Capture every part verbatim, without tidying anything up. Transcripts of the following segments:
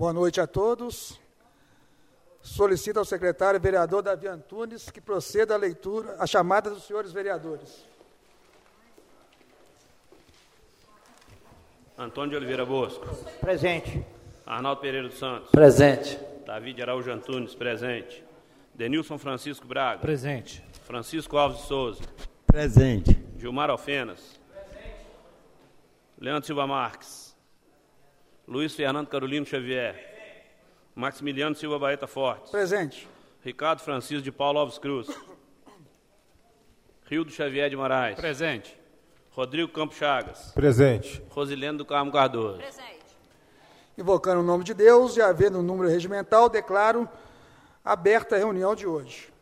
Boa noite a todos. Solicito ao secretário vereador Davi Antunes que proceda à leitura, à chamada dos senhores vereadores. Antônio de Oliveira Bosco. Presente. Arnaldo Pereira dos Santos. Presente. Davi de Araújo Antunes, presente. Denilson Francisco Braga. Presente. Francisco Alves de Souza. Presente. Gilmar Alfenas. Presente. Leandro Silva Marques. Luiz Fernando Carolino Xavier. Maximiliano Silva Baeta Fortes. Presente. Ricardo Francisco de Paulo Alves Cruz. Rildo Xavier de Moraes. Presente. Rodrigo Campos Chagas. Presente. Rosilene do Carmo Cardoso. Presente. Invocando o nome de Deus e havendo o número regimental, declaro aberta a reunião de hoje.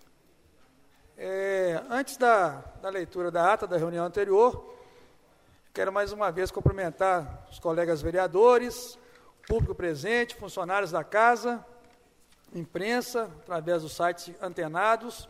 É, antes da, da leitura da ata da reunião anterior, quero mais uma vez cumprimentar os colegas vereadores, público presente, funcionários da casa, imprensa, através dos sites antenados,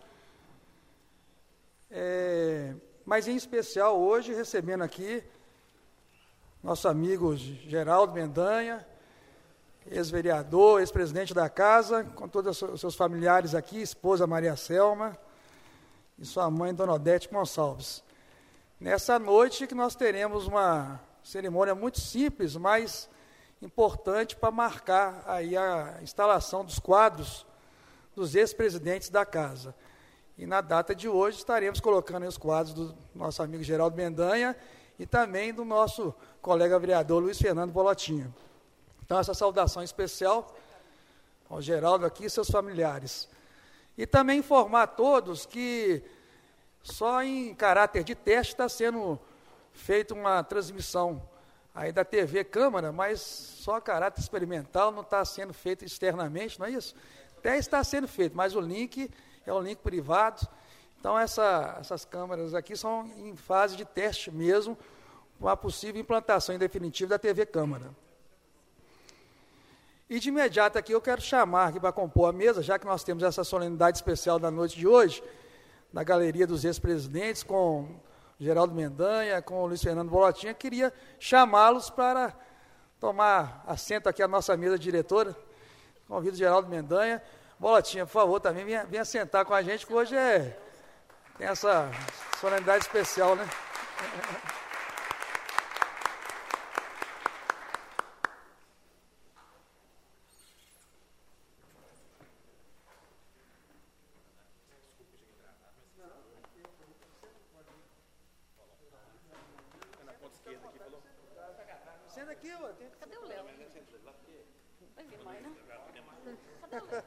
é, mas em especial hoje recebendo aqui nosso amigo Geraldo Mendanha, ex-vereador, ex-presidente da casa, com todos os seus familiares aqui, esposa Maria Selma e sua mãe Dona Odete Gonçalves. Nessa noite que nós teremos uma cerimônia muito simples, mas importante para marcar aí a instalação dos quadros dos ex-presidentes da casa. E na data de hoje estaremos colocando aí os quadros do nosso amigo Geraldo Mendanha e também do nosso colega vereador Luiz Fernando Bolotinho. Então, essa saudação especial ao Geraldo aqui e seus familiares. E também informar a todos que só em caráter de teste está sendo feita uma transmissão aí da T V Câmara, mas só a caráter experimental, não está sendo feito externamente, não é isso? Até está sendo feito, mas o link é um link privado. Então, essa, essas câmaras aqui são em fase de teste mesmo, com a possível implantação em definitivo da T V Câmara. E de imediato aqui eu quero chamar aqui para compor a mesa, já que nós temos essa solenidade especial da noite de hoje, na Galeria dos Ex-Presidentes, com Geraldo Mendanha, com o Luiz Fernando Bolotinha, queria chamá-los para tomar assento aqui à nossa mesa diretora. Convido o Geraldo Mendanha. Bolotinha, por favor, também venha, venha sentar com a gente, que hoje é, tem essa solenidade especial, né? Senta aqui, ó. Cadê o Léo? Vai vir mais, não? Cadê o Léo?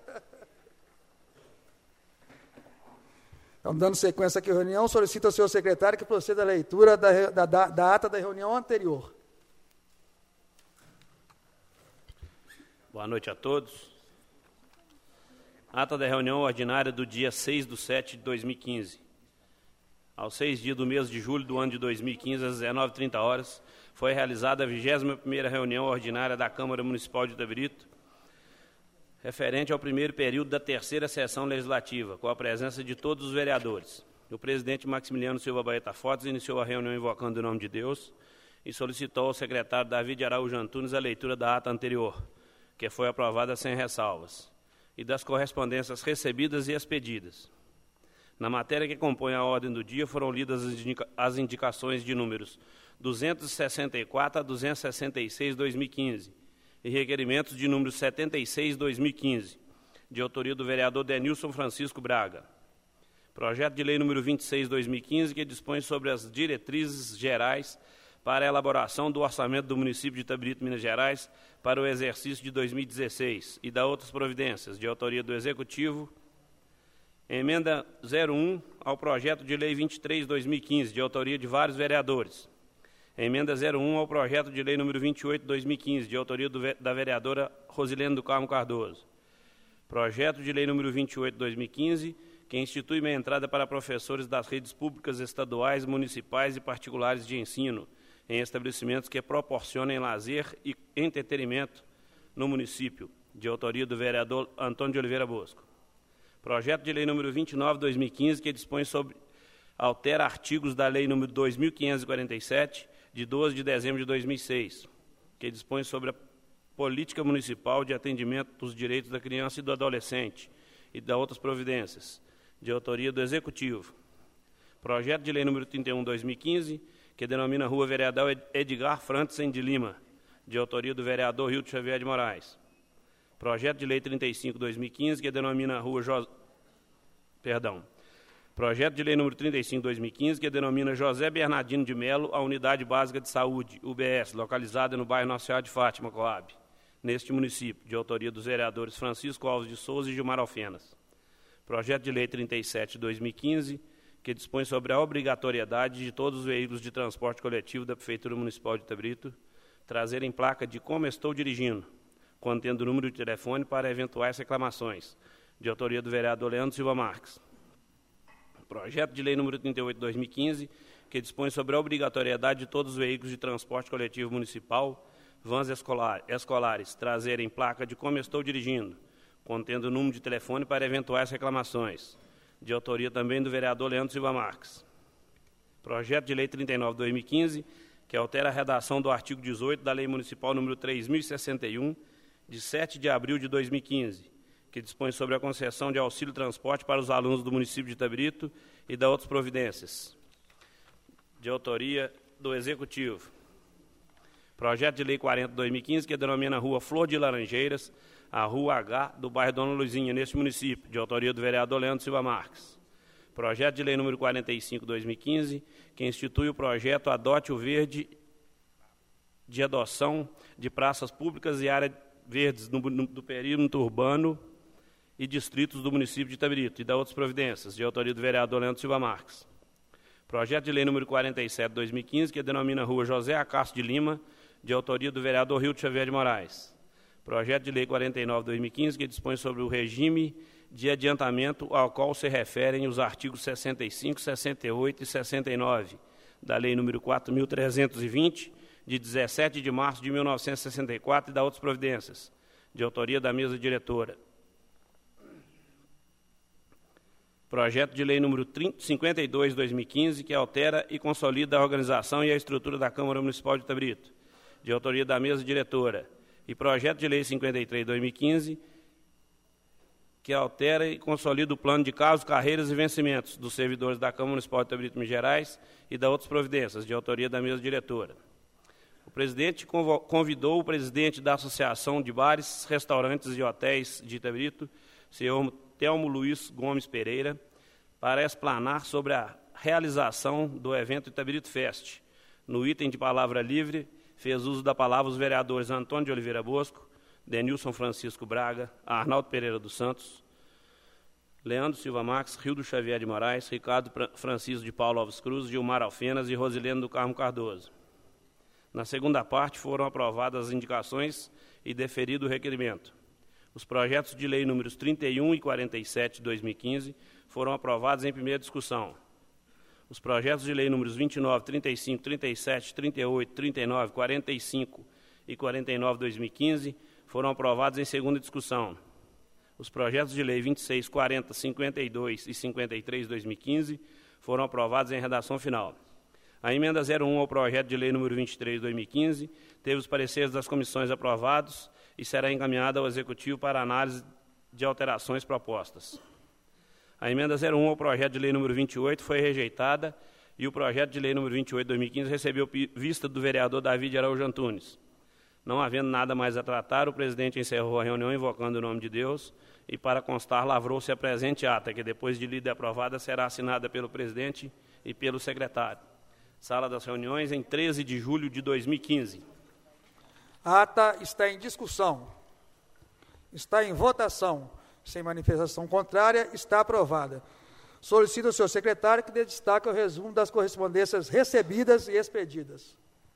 Então, dando sequência aqui à reunião, solicito ao senhor secretário que proceda à leitura da, da, da, da ata da reunião anterior. Boa noite a todos. Ata da reunião ordinária do dia seis de setembro de dois mil e quinze. Aos seis dias do mês de julho do ano de dois mil e quinze, às dezenove e trinta horas, foi realizada a vigésima primeira reunião ordinária da Câmara Municipal de Itabrito, referente ao primeiro período da terceira sessão legislativa, com a presença de todos os vereadores. O presidente Maximiliano Silva Baeta Fortes iniciou a reunião invocando o nome de Deus e solicitou ao secretário Davi de Araújo Antunes a leitura da ata anterior, que foi aprovada sem ressalvas, e das correspondências recebidas e expedidas. Na matéria que compõe a ordem do dia, foram lidas as, indica as indicações de números duzentos e sessenta e quatro a duzentos e sessenta e seis, dois mil e quinze, e requerimentos de número setenta e seis, dois mil e quinze, de autoria do vereador Denilson Francisco Braga. Projeto de lei número vinte e seis, dois mil e quinze, que dispõe sobre as diretrizes gerais para a elaboração do orçamento do município de Itabrito, Minas Gerais, para o exercício de dois mil e dezesseis, e da outras providências, de autoria do Executivo. Emenda zero um ao projeto de lei vinte e três, dois mil e quinze, de autoria de vários vereadores. Emenda zero um ao projeto de lei número vinte e oito, dois mil e quinze, de autoria do, da vereadora Rosilene do Carmo Cardoso. Projeto de lei número vinte e oito, dois mil e quinze, que institui meia entrada para professores das redes públicas estaduais, municipais e particulares de ensino, em estabelecimentos que proporcionem lazer e entretenimento no município, de autoria do vereador Antônio de Oliveira Bosco. Projeto de lei número vinte e nove, dois mil e quinze, que dispõe sobre, altera artigos da lei número dois mil quinhentos e quarenta e sete, de doze de dezembro de dois mil e seis, que dispõe sobre a Política Municipal de Atendimento dos Direitos da Criança e do Adolescente e da outras providências, de autoria do Executivo. Projeto de Lei número trinta e um barra dois mil e quinze, que denomina Rua Vereador Edgar Frantzen de Lima, de autoria do vereador Hildo Xavier de Moraes. Projeto de Lei trinta e cinco barra dois mil e quinze, que denomina Rua José... Perdão. Projeto de Lei número trinta e cinco barra dois mil e quinze, que denomina José Bernardino de Melo, a Unidade Básica de Saúde, U B S, localizada no bairro Nossa Senhora de Fátima, Coab, neste município, de autoria dos vereadores Francisco Alves de Souza e Gilmar Alfenas. Projeto de Lei trinta e sete barra dois mil e quinze, que dispõe sobre a obrigatoriedade de todos os veículos de transporte coletivo da Prefeitura Municipal de Itabrito trazerem placa de como estou dirigindo, contendo o número de telefone para eventuais reclamações, de autoria do vereador Leandro Silva Marques. Projeto de Lei número trinta e oito barra dois mil e quinze, que dispõe sobre a obrigatoriedade de todos os veículos de transporte coletivo municipal, vans escolar, escolares, trazerem placa de como estou dirigindo, contendo o número de telefone para eventuais reclamações, de autoria também do vereador Leandro Silva Marques. Projeto de Lei trinta e nove barra dois mil e quinze, que altera a redação do artigo dezoito da Lei Municipal número três mil e sessenta e um, de sete de abril de dois mil e quinze, que dispõe sobre a concessão de auxílio transporte para os alunos do município de Itabrito e da outras providências, de autoria do Executivo. Projeto de Lei quarenta barra dois mil e quinze, que denomina a Rua Flor de Laranjeiras, a Rua H, do bairro Dona Luizinha, neste município, de autoria do vereador Leandro Silva Marques. Projeto de Lei número quarenta e cinco barra dois mil e quinze, que institui o projeto Adote o Verde de adoção de praças públicas e áreas verdes no, no, do perímetro urbano e distritos do município de Itabrito e da outras providências, de autoria do vereador Leandro Silva Marques. Projeto de Lei número quarenta e sete barra dois mil e quinze, que denomina a Rua José Acácio de Lima, de autoria do vereador Hildo Xavier de Moraes. Projeto de Lei quarenta e nove barra dois mil e quinze, que dispõe sobre o regime de adiantamento ao qual se referem os artigos sessenta e cinco, sessenta e oito e sessenta e nove da Lei número quatro mil trezentos e vinte, de dezessete de março de mil novecentos e sessenta e quatro e da outras providências, de autoria da mesa diretora. Projeto de Lei número cinquenta e dois barra dois mil e quinze, que altera e consolida a organização e a estrutura da Câmara Municipal de Itabrito, de autoria da mesa diretora. E Projeto de Lei cinquenta e três barra dois mil e quinze, que altera e consolida o plano de casos, carreiras e vencimentos dos servidores da Câmara Municipal de Itabrito, Minas Gerais e da outras providências, de autoria da mesa diretora. O presidente convidou o presidente da Associação de Bares, Restaurantes e Hotéis de Itabrito, senhor Telmo Luiz Gomes Pereira, para explanar sobre a realização do evento Itabrito Fest. No item de palavra livre, fez uso da palavra os vereadores Antônio de Oliveira Bosco, Denilson Francisco Braga, Arnaldo Pereira dos Santos, Leandro Silva Marques, Hildo Xavier de Moraes, Ricardo Francisco de Paulo Alves Cruz, Gilmar Alfenas e Rosilene do Carmo Cardoso. Na segunda parte, foram aprovadas as indicações e deferido o requerimento. Os projetos de lei números trinta e um e quarenta e sete de dois mil e quinze foram aprovados em primeira discussão. Os projetos de lei números vinte e nove, trinta e cinco, trinta e sete, trinta e oito, trinta e nove, quarenta e cinco e quarenta e nove de dois mil e quinze foram aprovados em segunda discussão. Os projetos de lei vinte e seis, quarenta, cinquenta e dois e cinquenta e três de dois mil e quinze foram aprovados em redação final. A emenda zero um ao projeto de lei número vinte e três de dois mil e quinze teve os pareceres das comissões aprovados e será encaminhada ao Executivo para análise de alterações propostas. A emenda zero um ao projeto de lei número vinte e oito foi rejeitada e o projeto de lei número vinte e oito de dois mil e quinze recebeu vista do vereador David Araújo Antunes. Não havendo nada mais a tratar, o presidente encerrou a reunião invocando o nome de Deus e, para constar, lavrou-se a presente ata, que depois de lida e aprovada será assinada pelo presidente e pelo secretário. Sala das reuniões, em treze de julho de dois mil e quinze. A ata está em discussão. Está em votação. Sem manifestação contrária, está aprovada. Solicito ao senhor secretário que dê destaque ao resumo das correspondências recebidas e expedidas.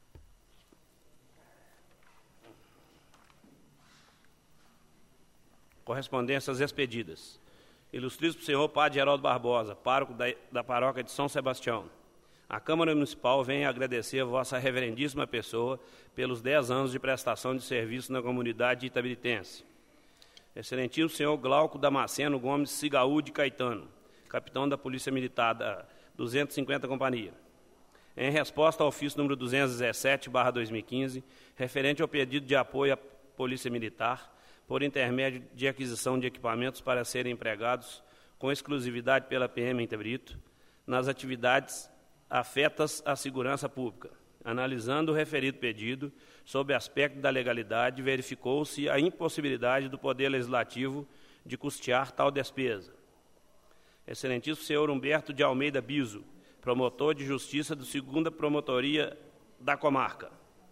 Correspondências expedidas. Ilustríssimo senhor Padre Geraldo Barbosa, pároco da, da paróquia de São Sebastião. A Câmara Municipal vem agradecer a vossa reverendíssima pessoa pelos dez anos de prestação de serviço na comunidade itabritense. Excelentíssimo senhor Glauco Damasceno Gomes Cigaú de Caetano, capitão da Polícia Militar da duzentos e cinquenta Companhia. Em resposta ao ofício número duzentos e dezessete barra dois mil e quinze, referente ao pedido de apoio Polícia Militar, por intermédio de aquisição de equipamentos para serem empregados com exclusividade pela P M em Itabirito, nas atividades afetas à segurança pública. Analisando o referido pedido, sob aspecto da legalidade, verificou-se a impossibilidade do Poder Legislativo de custear tal despesa. Excelentíssimo senhor Humberto de Almeida Biso, promotor de Justiça do segunda Promotoria da Comarca.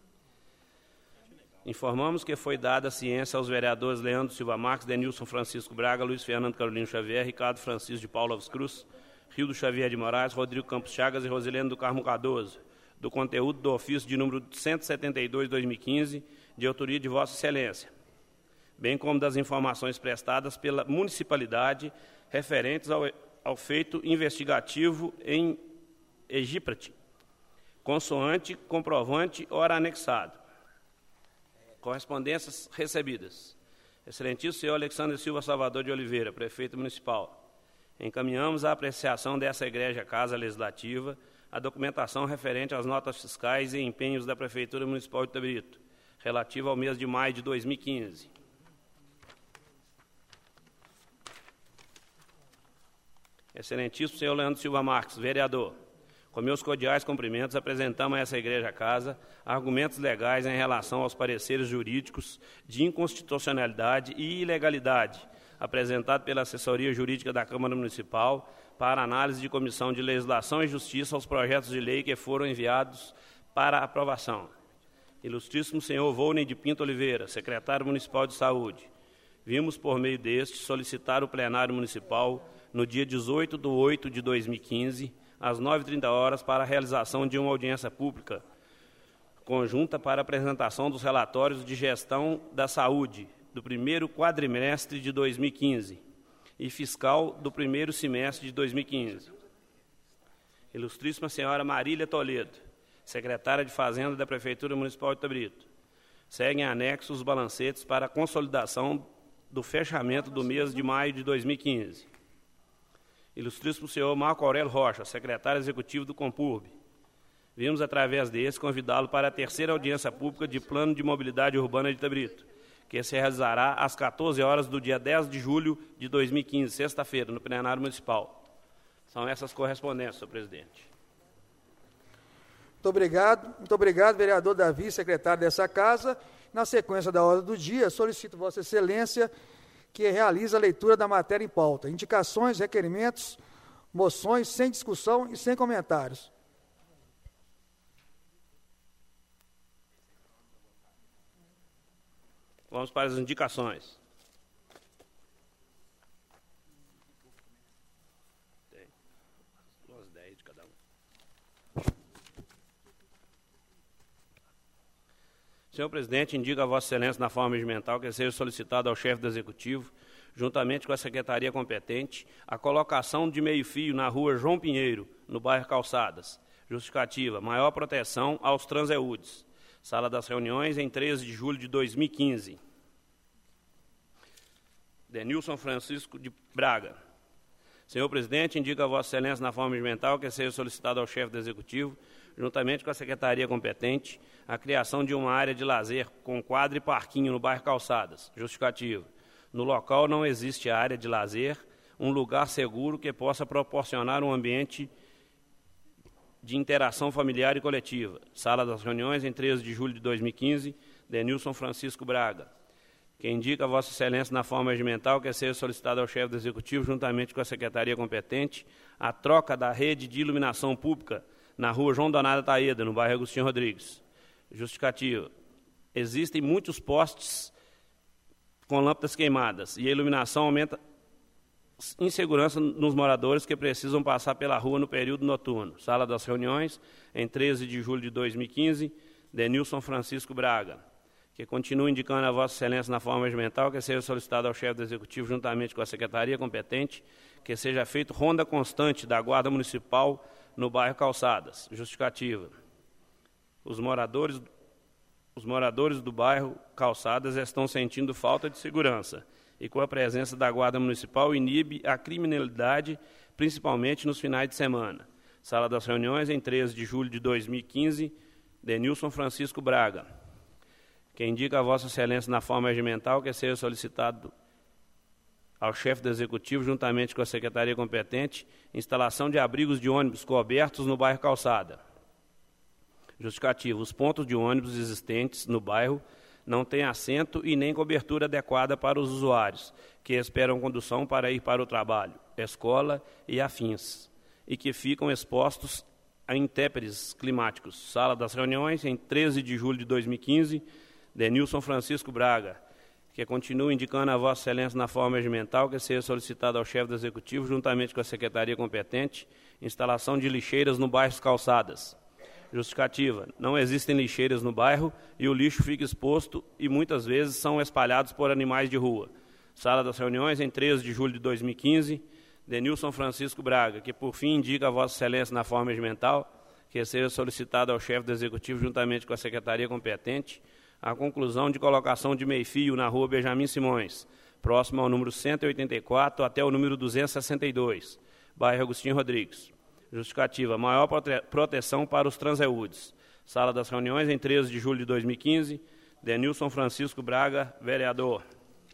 Informamos que foi dada ciência aos vereadores Leandro Silva Marques, Denilson Francisco Braga, Luiz Fernando Carolino Xavier, Ricardo Francisco de Paula Alves Cruz, Rildo Xavier de Moraes, Rodrigo Campos Chagas e Rosilene do Carmo Cardoso, do conteúdo do ofício de número cento e setenta e dois, dois mil e quinze, de autoria de Vossa Excelência, bem como das informações prestadas pela municipalidade referentes ao, ao feito investigativo em Egíprate, consoante comprovante ora anexado. Correspondências recebidas. Excelentíssimo senhor Alexandre Silva Salvador de Oliveira, prefeito municipal. Encaminhamos a apreciação dessa egrégia Casa Legislativa a documentação referente às notas fiscais e empenhos da Prefeitura Municipal de Itabirito, relativa ao mês de maio de dois mil e quinze. Excelentíssimo senhor Leandro Silva Marques, vereador, com meus cordiais cumprimentos, apresentamos a essa Igreja Casa argumentos legais em relação aos pareceres jurídicos de inconstitucionalidade e ilegalidade apresentado pela Assessoria Jurídica da Câmara Municipal para análise de Comissão de Legislação e Justiça aos projetos de lei que foram enviados para aprovação. Ilustríssimo senhor Volney de Pinto Oliveira, secretário municipal de Saúde, vimos por meio deste solicitar o plenário municipal no dia dezoito de oito de dois mil e quinze, às nove e trinta horas, para a realização de uma audiência pública conjunta para apresentação dos relatórios de gestão da saúde do primeiro quadrimestre de dois mil e quinze e fiscal do primeiro semestre de dois mil e quinze. Ilustríssima senhora Marília Toledo, secretária de Fazenda da Prefeitura Municipal de Itabirito, seguem anexos os balancetes para a consolidação do fechamento do mês de maio de dois mil e quinze. Ilustríssimo senhor Marco Aurélio Rocha, secretário executivo do Compurb, vimos, através desse, convidá-lo para a terceira audiência pública de Plano de Mobilidade Urbana de Itabirito, que se realizará às quatorze horas do dia dez de julho de dois mil e quinze, sexta-feira, no plenário municipal. São essas correspondências, senhor presidente. Muito obrigado. Muito obrigado, vereador Davi, secretário dessa casa. Na sequência da ordem do dia, solicito Vossa Excelência que realize a leitura da matéria em pauta. Indicações, requerimentos, moções, sem discussão e sem comentários. Vamos para as indicações. Tem duas dez de cada um. Senhor presidente, indica a Vossa Excelência na forma regimental que seja solicitado ao chefe do Executivo, juntamente com a secretaria competente, a colocação de meio-fio na rua João Pinheiro, no bairro Calçadas. Justificativa: maior proteção aos transeúdes. Sala das Reuniões, em treze de julho de dois mil e quinze. Denilson Francisco de Braga. Senhor presidente, indica a Vossa Excelência na forma regimental que seja solicitado ao chefe do Executivo, juntamente com a secretaria competente, a criação de uma área de lazer com quadra e parquinho no bairro Calçadas. Justificativa: no local não existe área de lazer, um lugar seguro que possa proporcionar um ambiente de interação familiar e coletiva. Sala das Reuniões, em treze de julho de dois mil e quinze, Denilson Francisco Braga. Que indica a Vossa Excelência na forma regimental que seja solicitado ao chefe do Executivo, juntamente com a secretaria competente, a troca da rede de iluminação pública na rua João Donato Taeda, no bairro Agostinho Rodrigues. Justificativa: existem muitos postes com lâmpadas queimadas e a iluminação aumenta insegurança nos moradores que precisam passar pela rua no período noturno. Sala das Reuniões, em treze de julho de dois mil e quinze, Denilson Francisco Braga. Que continue indicando a Vossa Excelência na forma regimental que seja solicitado ao chefe do Executivo, juntamente com a secretaria competente, que seja feito ronda constante da Guarda Municipal no bairro Calçadas. Justificativa: os moradores, os moradores do bairro Calçadas estão sentindo falta de segurança e, com a presença da Guarda Municipal, inibe a criminalidade, principalmente nos finais de semana. Sala das Reuniões, em treze de julho de dois mil e quinze, Denilson Francisco Braga. que indica a Vossa Excelência na forma regimental que seja solicitado ao chefe do Executivo, juntamente com a Secretaria competente, instalação de abrigos de ônibus cobertos no bairro Calçada. Justificativo: os pontos de ônibus existentes no bairro não têm assento e nem cobertura adequada para os usuários, que esperam condução para ir para o trabalho, escola e afins, e que ficam expostos a intempéries climáticos. Sala das Reuniões, em treze de julho de dois mil e quinze, Denilson Francisco Braga, que continua indicando a Vossa Excelência na forma regimental que seja solicitado ao chefe do Executivo, juntamente com a Secretaria competente, instalação de lixeiras no bairro Calçadas. Justificativa: não existem lixeiras no bairro e o lixo fica exposto e muitas vezes são espalhados por animais de rua. Sala das Reuniões, em treze de julho de dois mil e quinze, Denilson Francisco Braga, que por fim indica a Vossa Excelência na forma regimental que seja solicitado ao chefe do Executivo, juntamente com a Secretaria competente, a conclusão de colocação de meio-fio na rua Benjamin Simões, próximo ao número cento e oitenta e quatro até o número duzentos e sessenta e dois, bairro Agostinho Rodrigues. Justificativa: maior prote proteção para os transeúdes. Sala das Reuniões, em treze de julho de dois mil e quinze, Denilson Francisco Braga, vereador.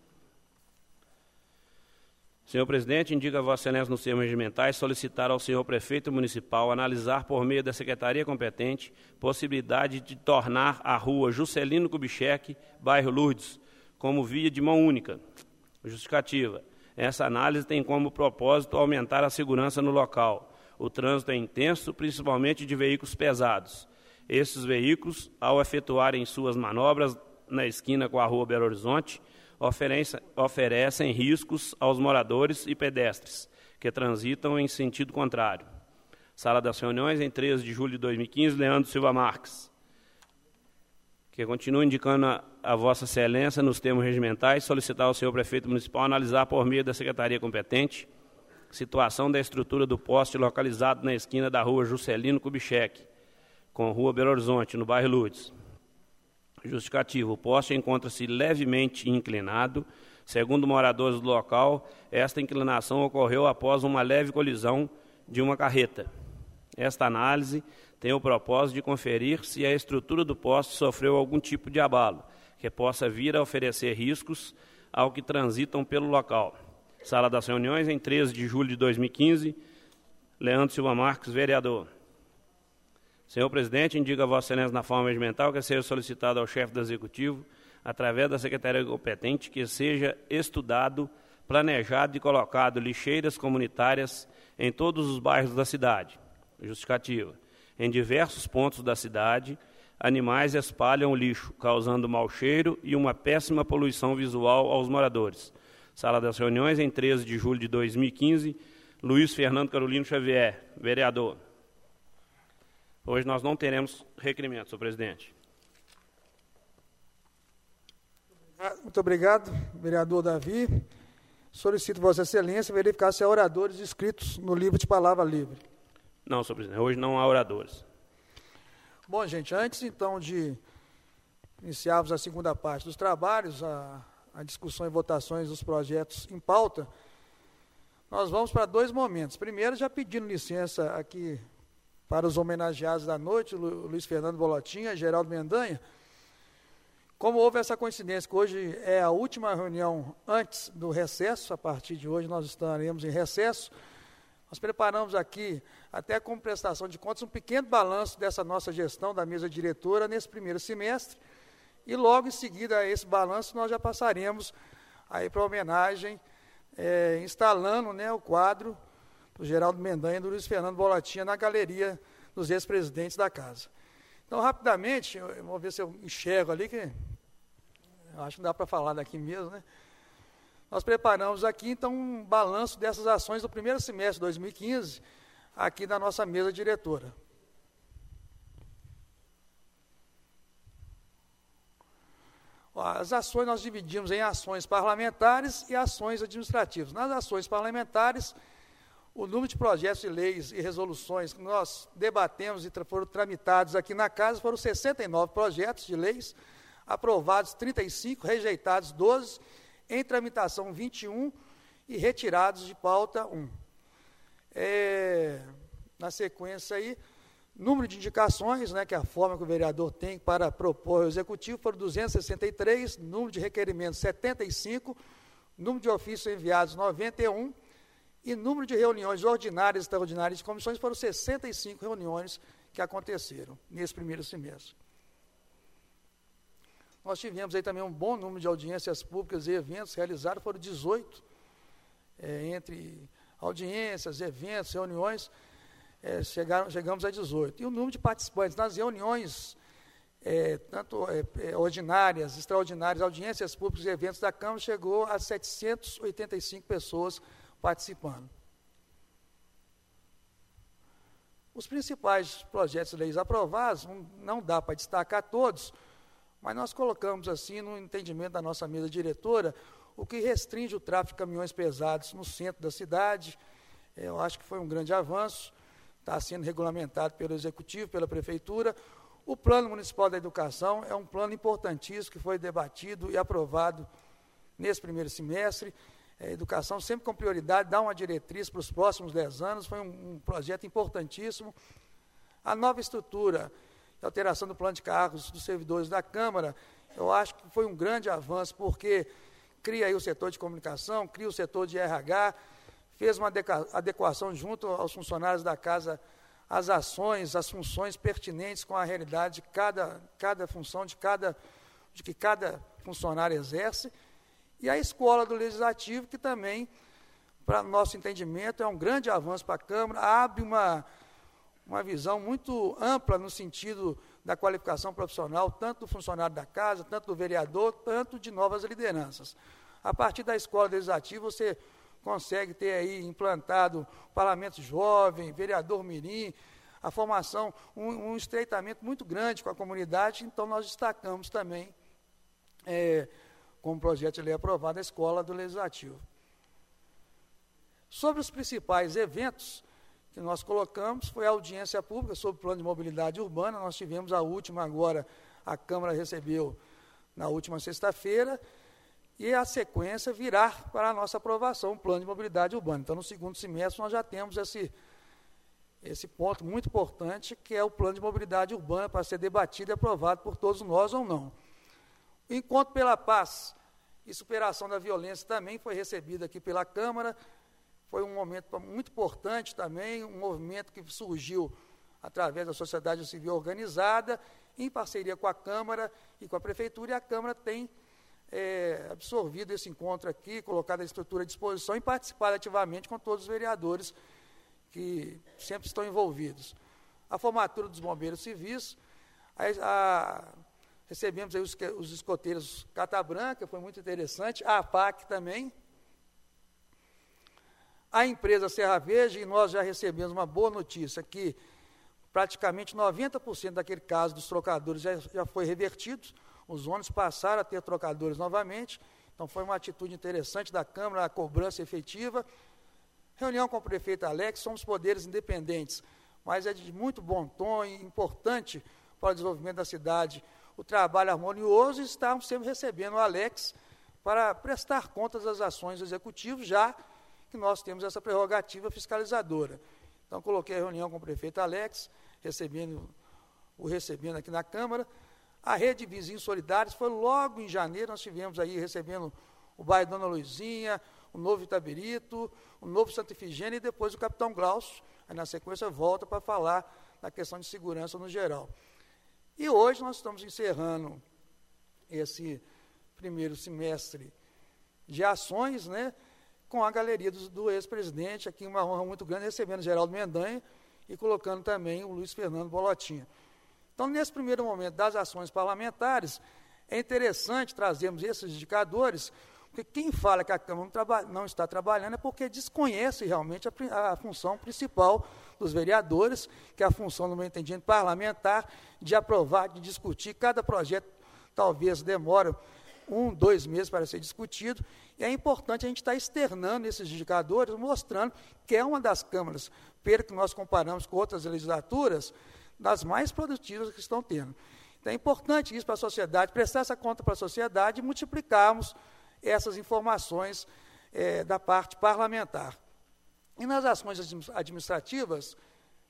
Senhor presidente, indica a Vossa Excelência nos termos regimentais solicitar ao senhor prefeito municipal analisar por meio da secretaria competente possibilidade de tornar a rua Juscelino Kubitschek, bairro Lourdes, como via de mão única. Justificativa: essa análise tem como propósito aumentar a segurança no local. O trânsito é intenso, principalmente de veículos pesados. Esses veículos, ao efetuarem suas manobras na esquina com a rua Belo Horizonte, oferecem, oferecem riscos aos moradores e pedestres que transitam em sentido contrário. Sala das Reuniões, em treze de julho de dois mil e quinze, Leandro Silva Marques, que continua indicando a, a Vossa Excelência, nos termos regimentais, solicitar ao senhor prefeito municipal analisar por meio da secretaria competente situação da estrutura do poste localizado na esquina da rua Juscelino Kubitschek, com a rua Belo Horizonte, no bairro Lourdes. Justificativo: o poste encontra-se levemente inclinado. Segundo moradores do local, esta inclinação ocorreu após uma leve colisão de uma carreta. Esta análise tem o propósito de conferir se a estrutura do poste sofreu algum tipo de abalo, que possa vir a oferecer riscos ao que transitam pelo local. Sala das Reuniões, em treze de julho de dois mil e quinze, Leandro Silva Marques, vereador. Senhor presidente, indica a Vossa Excelência na forma regimental que seja solicitado ao chefe do Executivo, através da Secretaria competente, que seja estudado, planejado e colocado lixeiras comunitárias em todos os bairros da cidade. Justificativa: em diversos pontos da cidade, animais espalham o lixo, causando mau cheiro e uma péssima poluição visual aos moradores. Sala das Reuniões, em treze de julho de dois mil e quinze, Luiz Fernando Carolino Xavier, vereador. Hoje nós não teremos requerimento, senhor presidente. Muito obrigado, vereador Davi. Solicito Vossa Excelência verificar se há oradores inscritos no livro de palavra livre. Não, senhor presidente, hoje não há oradores. Bom, gente, antes então de iniciarmos a segunda parte dos trabalhos, a, a discussão e votações dos projetos em pauta, nós vamos para dois momentos. Primeiro, já pedindo licença aqui para os homenageados da noite, o Luiz Fernando Bolotinha, Geraldo Mendanha. Como houve essa coincidência que hoje é a última reunião antes do recesso, a partir de hoje nós estaremos em recesso, nós preparamos aqui, até como prestação de contas, um pequeno balanço dessa nossa gestão da mesa diretora nesse primeiro semestre, e logo em seguida a esse balanço nós já passaremos aí para a homenagem, é, instalando, né, o quadro do Geraldo Mendanha e do Luiz Fernando Bolotinha na galeria dos ex-presidentes da casa. Então, rapidamente, eu, eu vou ver se eu enxergo ali, que eu acho que não dá para falar daqui mesmo, né? Nós preparamos aqui, então, um balanço dessas ações do primeiro semestre de dois mil e quinze, aqui na nossa mesa diretora. As ações nós dividimos em ações parlamentares e ações administrativas. Nas ações parlamentares, o número de projetos de leis e resoluções que nós debatemos e tra foram tramitados aqui na casa foram sessenta e nove projetos de leis, aprovados trinta e cinco, rejeitados doze, em tramitação vinte e um e retirados de pauta um. É, na sequência aí, Número de indicações, né, que é a forma que o vereador tem para propor ao executivo, foram duzentos e sessenta e três, número de requerimentos setenta e cinco, número de ofícios enviados noventa e um, e número de reuniões ordinárias e extraordinárias de comissões foram sessenta e cinco reuniões que aconteceram nesse primeiro semestre. Nós tivemos aí também um bom número de audiências públicas e eventos realizados, foram dezoito, é, entre audiências, eventos, reuniões, é, chegaram, chegamos a dezoito. E o número de participantes nas reuniões, é, tanto é, é, ordinárias, extraordinárias, audiências públicas e eventos da Câmara, chegou a setecentas e oitenta e cinco pessoas participando. Os principais projetos de leis aprovados, não, não dá para destacar todos, mas nós colocamos assim, no entendimento da nossa mesa diretora, o que restringe o tráfego de caminhões pesados no centro da cidade. Eu acho que foi um grande avanço, está sendo regulamentado pelo Executivo, pela Prefeitura. O Plano Municipal da Educação é um plano importantíssimo que foi debatido e aprovado nesse primeiro semestre. A educação sempre com prioridade, dá uma diretriz para os próximos dez anos, foi um, um projeto importantíssimo. A nova estrutura, a alteração do plano de cargos dos servidores da Câmara, eu acho que foi um grande avanço, porque cria aí o setor de comunicação, cria o setor de R H, fez uma adequação junto aos funcionários da Casa, as ações, as funções pertinentes com a realidade de cada, cada função, de, cada, de que cada funcionário exerce, e a escola do Legislativo, que também, para nosso entendimento, é um grande avanço para a Câmara, abre uma, uma visão muito ampla no sentido da qualificação profissional, tanto do funcionário da Casa, tanto do vereador, tanto de novas lideranças. A partir da escola legislativa, você consegue ter aí implantado parlamento jovem, vereador mirim, a formação, um, um estreitamento muito grande com a comunidade, então nós destacamos também, é, como projeto de lei aprovado, a escola do Legislativo. Sobre os principais eventos que nós colocamos, foi a audiência pública sobre o plano de mobilidade urbana. Nós tivemos a última agora, a Câmara recebeu na última sexta-feira, e a sequência virá para a nossa aprovação, o plano de mobilidade urbana. Então, no segundo semestre, nós já temos esse, esse ponto muito importante, que é o plano de mobilidade urbana, para ser debatido e aprovado por todos nós ou não. O Encontro pela Paz e Superação da Violência também foi recebido aqui pela Câmara. Foi um momento muito importante também, um movimento que surgiu através da sociedade civil organizada, em parceria com a Câmara e com a Prefeitura, e a Câmara tem é, absorvido esse encontro aqui, colocado a estrutura à disposição e participado ativamente com todos os vereadores que sempre estão envolvidos. A formatura dos bombeiros civis, a, a, recebemos aí os, os escoteiros Cata Branca, foi muito interessante, a APAC também, a empresa Serra Verde, e nós já recebemos uma boa notícia, que praticamente noventa por cento daquele caso dos trocadores já, já foi revertido, os ônibus passaram a ter trocadores novamente, então foi uma atitude interessante da Câmara, a cobrança efetiva. Reunião com o prefeito Alex, somos poderes independentes, mas é de muito bom tom e importante para o desenvolvimento da cidade o trabalho harmonioso, e estamos sempre recebendo o Alex para prestar contas das ações do Executivo, já que nós temos essa prerrogativa fiscalizadora. Então, coloquei a reunião com o prefeito Alex, recebendo, o recebendo aqui na Câmara. A Rede de Vizinhos Solidários foi logo em janeiro, nós tivemos aí recebendo o bairro Dona Luizinha, o Novo Itabirito, o Novo Santa Ifigênia e depois o Capitão Glaucio. Aí, na sequência, volta para falar da questão de segurança no geral. E hoje nós estamos encerrando esse primeiro semestre de ações, né, com a galeria do, do ex-presidente, aqui uma honra muito grande, recebendo Geraldo Mendanha e colocando também o Luiz Fernando Bolotinha. Então, nesse primeiro momento das ações parlamentares, é interessante trazermos esses indicadores, porque quem fala que a Câmara não, traba, não está trabalhando é porque desconhece realmente a, a função principal dos vereadores, que é a função, no meu entendimento, parlamentar, de aprovar, de discutir. Cada projeto talvez demore um, dois meses para ser discutido, e é importante a gente estar externando esses indicadores, mostrando que é uma das câmaras, pelo que nós comparamos com outras legislaturas, das mais produtivas que estão tendo. Então, é importante isso para a sociedade, prestar essa conta para a sociedade e multiplicarmos essas informações é, da parte parlamentar. E nas ações administrativas,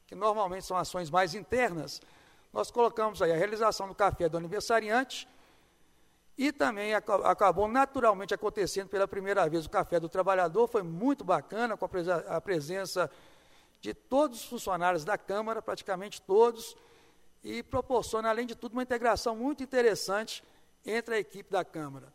que normalmente são ações mais internas, nós colocamos aí a realização do café do aniversariante e também ac acabou naturalmente acontecendo pela primeira vez o Café do Trabalhador, foi muito bacana, com a, pres a presença de todos os funcionários da Câmara, praticamente todos, e proporciona, além de tudo, uma integração muito interessante entre a equipe da Câmara.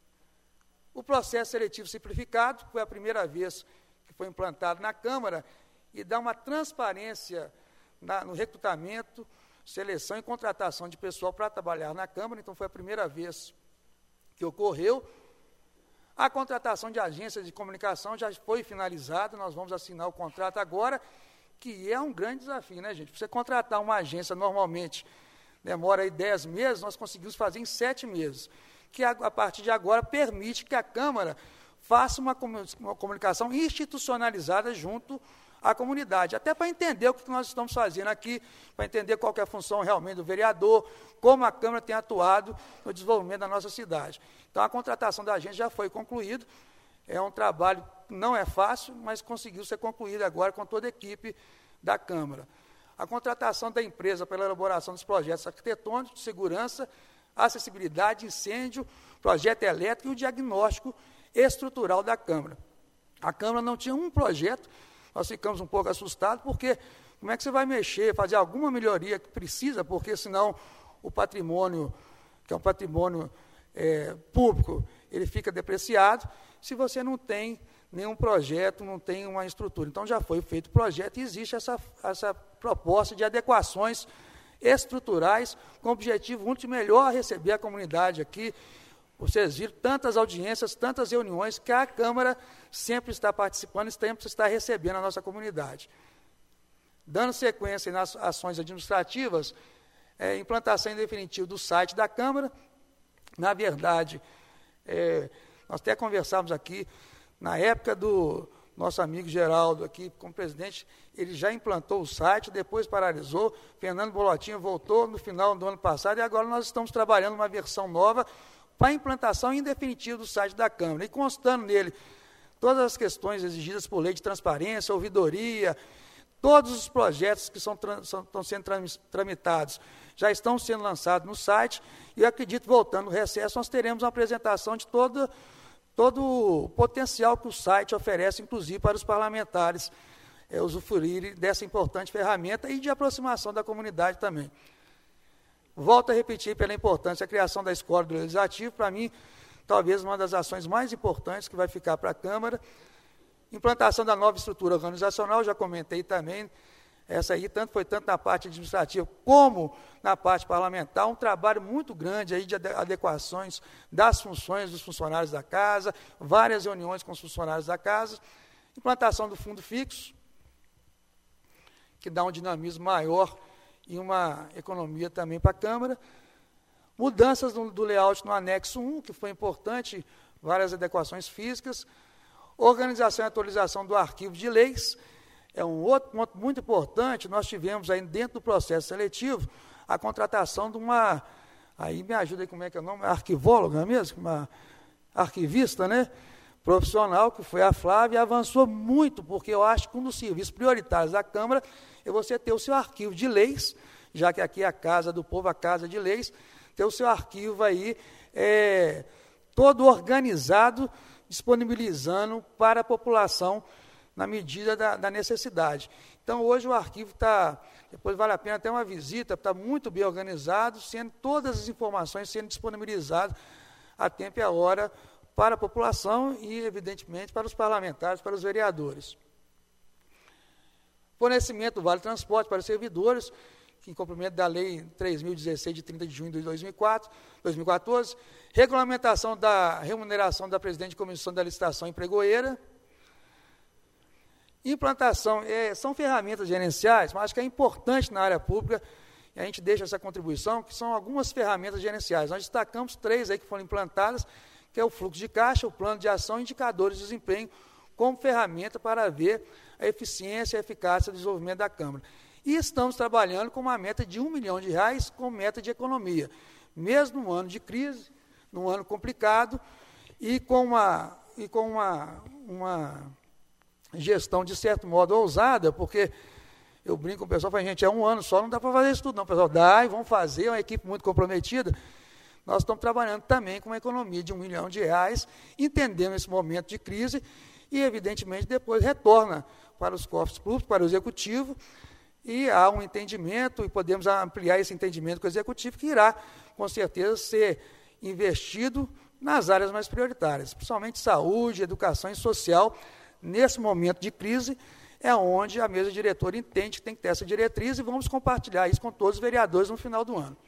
O processo seletivo simplificado foi a primeira vez que foi implantado na Câmara e dá uma transparência na, no recrutamento, seleção e contratação de pessoal para trabalhar na Câmara, então foi a primeira vez que ocorreu. A contratação de agências de comunicação já foi finalizada, nós vamos assinar o contrato agora, que é um grande desafio, né, gente? Para você contratar uma agência, normalmente, demora aí dez meses, nós conseguimos fazer em sete meses, que a, a partir de agora permite que a Câmara faça uma, uma comunicação institucionalizada junto à comunidade, até para entender o que nós estamos fazendo aqui, para entender qual que é a função realmente do vereador, como a Câmara tem atuado no desenvolvimento da nossa cidade. Então, a contratação da agência já foi concluída, é um trabalho que não é fácil, mas conseguiu ser concluído agora com toda a equipe da Câmara. A contratação da empresa pela elaboração dos projetos arquitetônicos, de segurança, acessibilidade, incêndio, projeto elétrico e o diagnóstico estrutural da Câmara. A Câmara não tinha um projeto, nós ficamos um pouco assustados, porque como é que você vai mexer, fazer alguma melhoria que precisa, porque senão o patrimônio, que é um patrimônio é, público, ele fica depreciado, se você não tem nenhum projeto, não tem uma estrutura. Então, já foi feito o projeto e existe essa, essa proposta de adequações estruturais com o objetivo muito de melhor receber a comunidade aqui. Vocês viram tantas audiências, tantas reuniões que a Câmara sempre está participando e sempre está recebendo a nossa comunidade. Dando sequência nas ações administrativas, é, implantação em definitivo do site da Câmara. Na verdade, é, nós até conversávamos aqui, na época do nosso amigo Geraldo aqui, como presidente, ele já implantou o site, depois paralisou, Fernando Bolotinho voltou no final do ano passado, e agora nós estamos trabalhando uma versão nova para a implantação em definitivo do site da Câmara, e constando nele todas as questões exigidas por lei de transparência, ouvidoria, todos os projetos que são, são, estão sendo tramitados já estão sendo lançados no site, e eu acredito, voltando no recesso, nós teremos uma apresentação de todo, todo o potencial que o site oferece, inclusive para os parlamentares é, usufruírem dessa importante ferramenta e de aproximação da comunidade também. Volto a repetir pela importância da criação da Escola do Legislativo, para mim, talvez uma das ações mais importantes que vai ficar para a Câmara. Implantação da nova estrutura organizacional, já comentei também, essa aí tanto foi tanto na parte administrativa como na parte parlamentar, um trabalho muito grande aí de adequações das funções dos funcionários da casa, várias reuniões com os funcionários da casa, implantação do fundo fixo, que dá um dinamismo maior e uma economia também para a Câmara, mudanças do, do layout no anexo um, que foi importante, várias adequações físicas, organização e atualização do arquivo de leis, é um outro ponto muito importante. Nós tivemos aí dentro do processo seletivo a contratação de uma, aí me ajuda aí como é que é o nome, arquivóloga mesmo, uma arquivista, né, profissional, que foi a Flávia, avançou muito, porque eu acho que um dos serviços prioritários da Câmara é você ter o seu arquivo de leis, já que aqui é a Casa do Povo, a Casa de Leis, ter o seu arquivo aí é, todo organizado, disponibilizando para a população na medida da, da necessidade. Então, hoje o arquivo está, depois vale a pena até uma visita, está muito bem organizado, sendo todas as informações sendo disponibilizadas a tempo e a hora para a população e, evidentemente, para os parlamentares, para os vereadores. Fornecimento do Vale Transporte para os servidores, que em cumprimento da Lei três mil e dezesseis, de trinta de junho de dois mil e quatro, dois mil e quatorze, regulamentação da remuneração da presidente de comissão da licitação empregoeira, implantação, é, são ferramentas gerenciais, mas acho que é importante na área pública, e a gente deixa essa contribuição, que são algumas ferramentas gerenciais. Nós destacamos três aí que foram implantadas, que é o fluxo de caixa, o plano de ação e indicadores de desempenho, como ferramenta para ver a eficiência e a eficácia do desenvolvimento da Câmara. E estamos trabalhando com uma meta de um milhão de reais como meta de economia, mesmo no ano de crise, num ano complicado, e com uma, e com uma, uma gestão, de certo modo, ousada, porque Eu brinco com o pessoal, falo, gente, é um ano só, não dá para fazer isso tudo não. O pessoal, dá e vamos fazer, é uma equipe muito comprometida. Nós estamos trabalhando também com uma economia de um milhão de reais, entendendo esse momento de crise e, evidentemente, depois retorna para os cofres públicos, para o executivo, e há um entendimento, e podemos ampliar esse entendimento com o executivo, que irá, com certeza, ser investido nas áreas mais prioritárias, principalmente saúde, educação e social. Nesse momento de crise, é onde a mesa diretora entende que tem que ter essa diretriz, e vamos compartilhar isso com todos os vereadores no final do ano.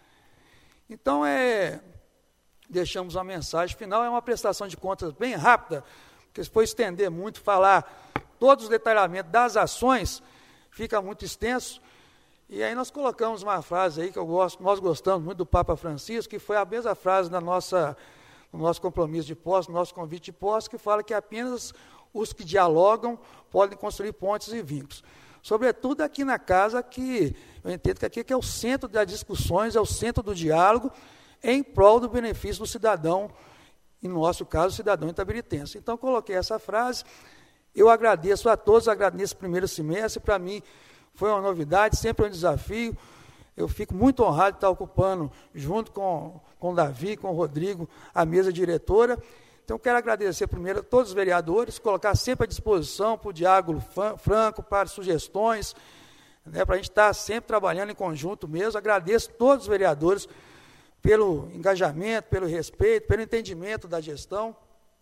Então, é, deixamos uma mensagem final, é uma prestação de contas bem rápida, porque se for estender muito, falar todos os detalhamentos das ações, fica muito extenso. E aí nós colocamos uma frase aí que eu gosto, nós gostamos muito do Papa Francisco, que foi a mesma frase da nossa, do nosso compromisso de posse, do nosso convite de posse, que fala que apenas os que dialogam podem construir pontes e vínculos. Sobretudo aqui na casa, que eu entendo que aqui que é o centro das discussões, é o centro do diálogo, em prol do benefício do cidadão, e no nosso caso, o cidadão itabiritense. Então, coloquei essa frase, eu agradeço a todos, agradeço esse primeiro semestre, para mim foi uma novidade, sempre um desafio, eu fico muito honrado de estar ocupando, junto com, com o Davi, com o Rodrigo, a mesa diretora. Então, quero agradecer primeiro a todos os vereadores, colocar sempre à disposição para o diálogo franco, para sugestões, né, para a gente estar sempre trabalhando em conjunto mesmo. Agradeço a todos os vereadores pelo engajamento, pelo respeito, pelo entendimento da gestão.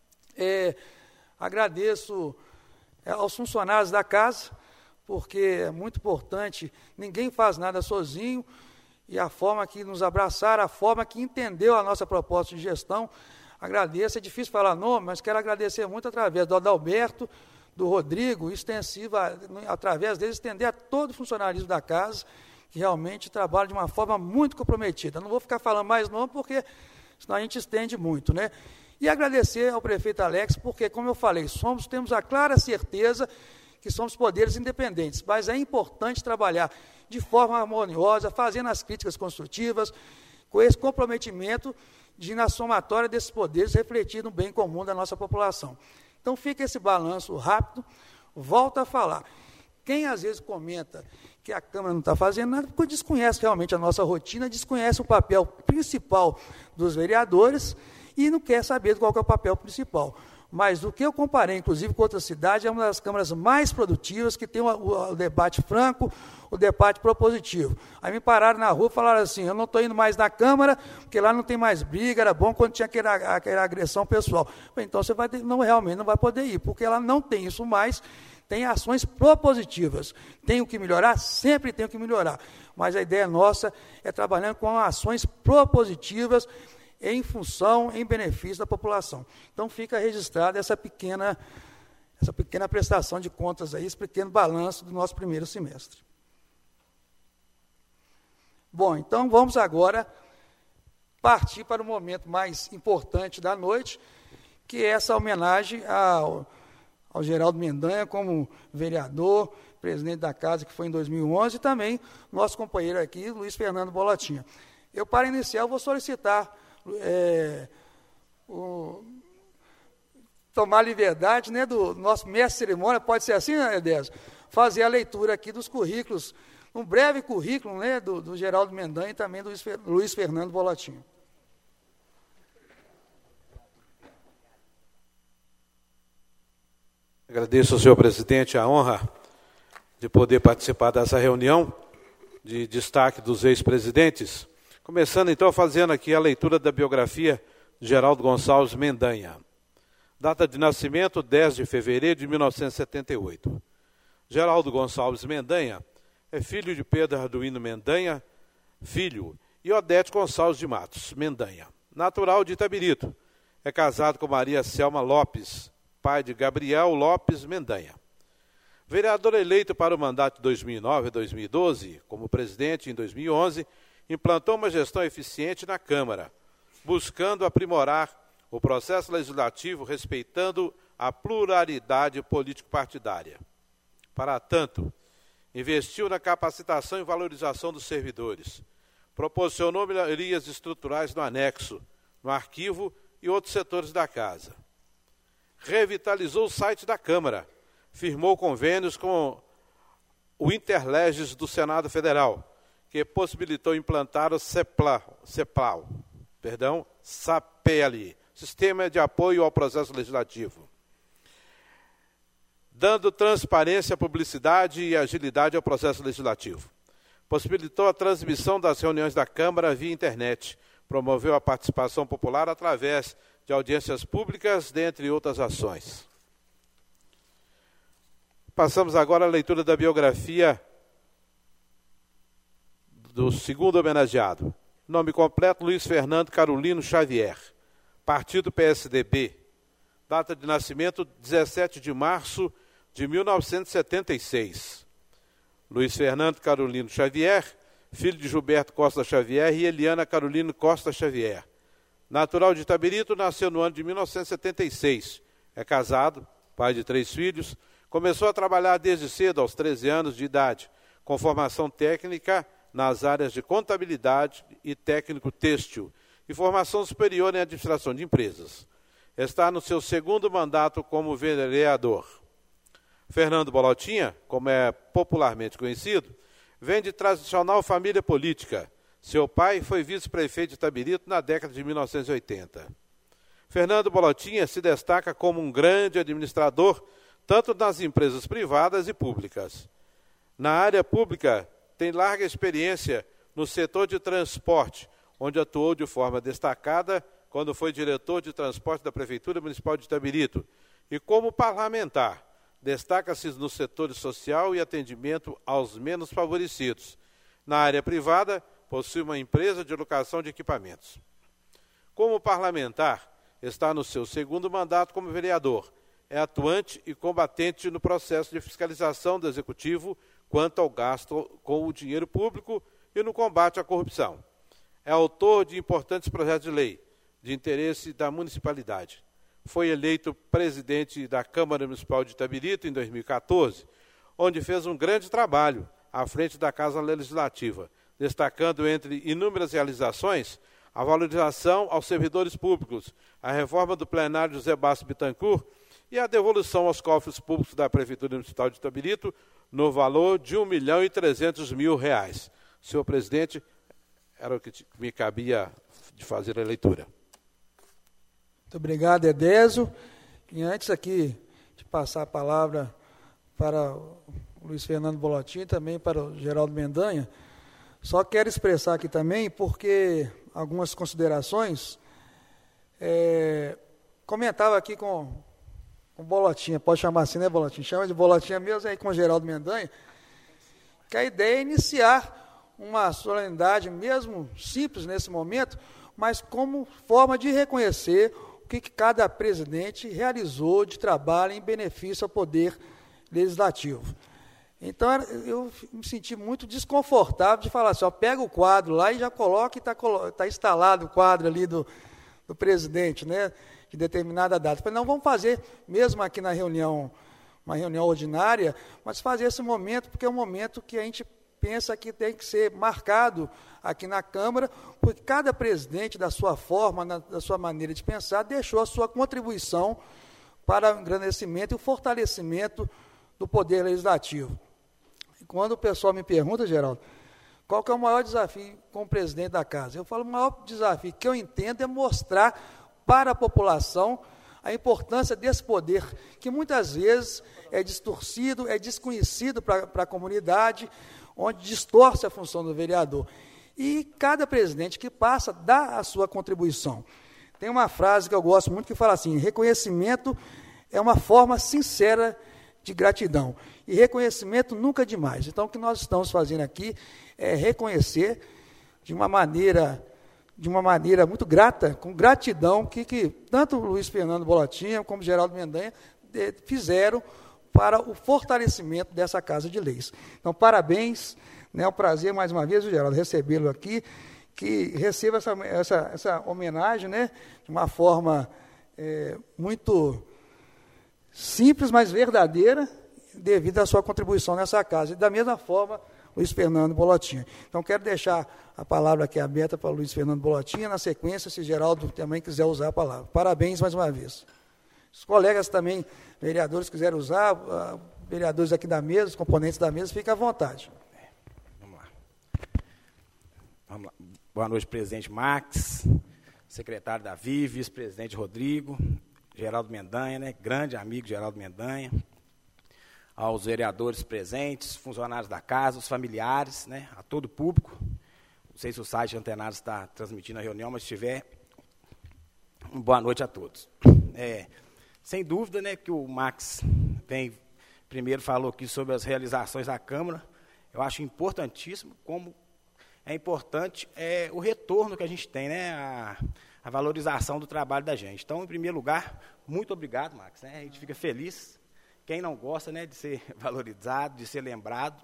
É, agradeço é, aos funcionários da casa, porque é muito importante, ninguém faz nada sozinho, e a forma que nos abraçaram, a forma que entendeu a nossa proposta de gestão. Agradeço, é difícil falar nome, mas quero agradecer muito através do Adalberto, do Rodrigo, extensiva, através deles, estender a todo o funcionalismo da casa, que realmente trabalha de uma forma muito comprometida. Não vou ficar falando mais nome, porque senão a gente estende muito, né? E agradecer ao prefeito Alex, porque, como eu falei, somos, temos a clara certeza que somos poderes independentes, mas é importante trabalhar de forma harmoniosa, fazendo as críticas construtivas, com esse comprometimento de, na somatória desses poderes, refletir no bem comum da nossa população. Então, fica esse balanço rápido, volto a falar. Quem, às vezes, comenta que a Câmara não está fazendo nada, porque desconhece realmente a nossa rotina, desconhece o papel principal dos vereadores e não quer saber qual que é o papel principal. Mas o que eu comparei, inclusive, com outras cidades, é uma das câmaras mais produtivas, que tem o, o, o debate franco, o debate propositivo. Aí me pararam na rua e falaram assim, eu não estou indo mais na Câmara, porque lá não tem mais briga, era bom quando tinha aquela, aquela agressão pessoal. Então, você vai ter, não, realmente não vai poder ir, porque ela não tem isso mais, tem ações propositivas. Tem o que melhorar? Sempre tem o que melhorar. Mas a ideia nossa é trabalhando com ações propositivas, em função, em benefício da população. Então, fica registrada essa pequena, essa pequena prestação de contas aí, esse pequeno balanço do nosso primeiro semestre. Bom, então vamos agora partir para o momento mais importante da noite, que é essa homenagem ao, ao Geraldo Mendanha, como vereador, presidente da casa, que foi em dois mil e onze, e também nosso companheiro aqui, Luiz Fernando Bolotinha. Eu, para iniciar, eu vou solicitar É, o, tomar liberdade, né, do nosso mestre de cerimônia, pode ser assim, né, Edésio? Fazer a leitura aqui dos currículos, um breve currículo, né, do, do Geraldo Mendanha e também do Luiz, Luiz Fernando Bolotinho. Agradeço ao senhor presidente a honra de poder participar dessa reunião de destaque dos ex-presidentes. Começando, então, fazendo aqui a leitura da biografia de Geraldo Gonçalves Mendanha. Data de nascimento, dez de fevereiro de mil novecentos e setenta e oito. Geraldo Gonçalves Mendanha é filho de Pedro Arduino Mendanha, filho, e Odete Gonçalves de Matos Mendanha. Natural de Itabirito. É casado com Maria Selma Lopes, pai de Gabriel Lopes Mendanha. Vereador eleito para o mandato de dois mil e nove a dois mil e doze, como presidente em dois mil e onze, implantou uma gestão eficiente na Câmara, buscando aprimorar o processo legislativo, respeitando a pluralidade político-partidária. Para tanto, investiu na capacitação e valorização dos servidores, proporcionou melhorias estruturais no anexo, no arquivo e outros setores da Casa. Revitalizou o site da Câmara, firmou convênios com o Interleges do Senado Federal, que possibilitou implantar o CEPLA, CEPLAL, perdão, SAPL, Sistema de Apoio ao Processo Legislativo, dando transparência, publicidade e agilidade ao processo legislativo. Possibilitou a transmissão das reuniões da Câmara via internet, promoveu a participação popular através de audiências públicas, dentre outras ações. Passamos agora à leitura da biografia do segundo homenageado. Nome completo, Luiz Fernando Carolino Xavier. Partido P S D B. Data de nascimento, dezessete de março de mil novecentos e setenta e seis. Luiz Fernando Carolino Xavier, filho de Gilberto Costa Xavier e Eliana Carolino Costa Xavier. Natural de Itabirito, nasceu no ano de mil novecentos e setenta e seis. É casado, pai de três filhos. Começou a trabalhar desde cedo, aos treze anos de idade, com formação técnica nas áreas de contabilidade e técnico têxtil, e formação superior em administração de empresas. Está no seu segundo mandato como vereador. Fernando Bolotinha, como é popularmente conhecido, vem de tradicional família política. Seu pai foi vice-prefeito de Itabirito na década de mil novecentos e oitenta. Fernando Bolotinha se destaca como um grande administrador, tanto nas empresas privadas e públicas. Na área pública, tem larga experiência no setor de transporte, onde atuou de forma destacada quando foi diretor de transporte da Prefeitura Municipal de Itabirito. E como parlamentar, destaca-se no setor social e atendimento aos menos favorecidos. Na área privada, possui uma empresa de locação de equipamentos. Como parlamentar, está no seu segundo mandato como vereador. É atuante e combatente no processo de fiscalização do Executivo quanto ao gasto com o dinheiro público e no combate à corrupção. É autor de importantes projetos de lei de interesse da municipalidade. Foi eleito presidente da Câmara Municipal de Itabirito em dois mil e quatorze, onde fez um grande trabalho à frente da Casa Legislativa, destacando entre inúmeras realizações a valorização aos servidores públicos, a reforma do plenário José Basso Bittencourt e a devolução aos cofres públicos da Prefeitura Municipal de Itabirito no valor de um milhão e trezentos mil reais. Senhor presidente, era o que me cabia de fazer a leitura. Muito obrigado, Edésio. E antes aqui de passar a palavra para o Luiz Fernando Bolotinha e também para o Geraldo Mendanha, só quero expressar aqui também, porque algumas considerações, é, comentava aqui com, com Bolotinha, pode chamar assim, né, Bolotinha? Chama de Bolotinha mesmo, aí com o Geraldo Mendanha, que a ideia é iniciar uma solenidade, mesmo simples nesse momento, mas como forma de reconhecer o que, que cada presidente realizou de trabalho em benefício ao poder legislativo. Então, eu me senti muito desconfortável de falar assim, ó, pega o quadro lá e já coloca e está tá instalado o quadro ali do, do presidente, né, de determinada data. Falei, não, vamos fazer, mesmo aqui na reunião, uma reunião ordinária, mas fazer esse momento, porque é um momento que a gente pensa que tem que ser marcado aqui na Câmara, porque cada presidente, da sua forma, na, da sua maneira de pensar, deixou a sua contribuição para o engrandecimento e o fortalecimento do Poder Legislativo. E quando o pessoal me pergunta, Geraldo, qual que é o maior desafio como presidente da Casa? Eu falo, o maior desafio que eu entendo é mostrar para a população a importância desse poder, que muitas vezes é distorcido, é desconhecido para, para a comunidade, onde distorce a função do vereador. E cada presidente que passa dá a sua contribuição. Tem uma frase que eu gosto muito que fala assim, reconhecimento é uma forma sincera de gratidão. E reconhecimento nunca é demais. Então, o que nós estamos fazendo aqui é reconhecer de uma maneira, de uma maneira muito grata, com gratidão, que, que tanto o Luiz Fernando Bolotinha como o Geraldo Mendanha de, fizeram para o fortalecimento dessa Casa de Leis. Então, parabéns, né, é um prazer, mais uma vez, o Geraldo, recebê-lo aqui, que receba essa, essa, essa homenagem, né, de uma forma é, muito simples, mas verdadeira, devido à sua contribuição nessa casa. E da mesma forma, Luiz Fernando Bolotinha. Então, quero deixar a palavra aqui aberta para o Luiz Fernando Bolotinha, na sequência, se Geraldo também quiser usar a palavra. Parabéns mais uma vez. Os colegas também, vereadores, quiserem usar, vereadores aqui da mesa, os componentes da mesa, fiquem à vontade. É, vamos lá. Vamos lá. Boa noite, presidente Max, secretário Davi, vice-presidente Rodrigo, Geraldo Mendanha, né, grande amigo Geraldo Mendanha, aos vereadores presentes, funcionários da casa, os familiares, né, a todo o público. Não sei se o site Antenados está transmitindo a reunião, mas se estiver, boa noite a todos. É, sem dúvida, né, que o Max vem, primeiro falou aqui sobre as realizações da Câmara. Eu acho importantíssimo, como é importante é, o retorno que a gente tem, né, a, a valorização do trabalho da gente. Então, em primeiro lugar, muito obrigado, Max. Né, a gente fica feliz. Quem não gosta, né, de ser valorizado, de ser lembrado.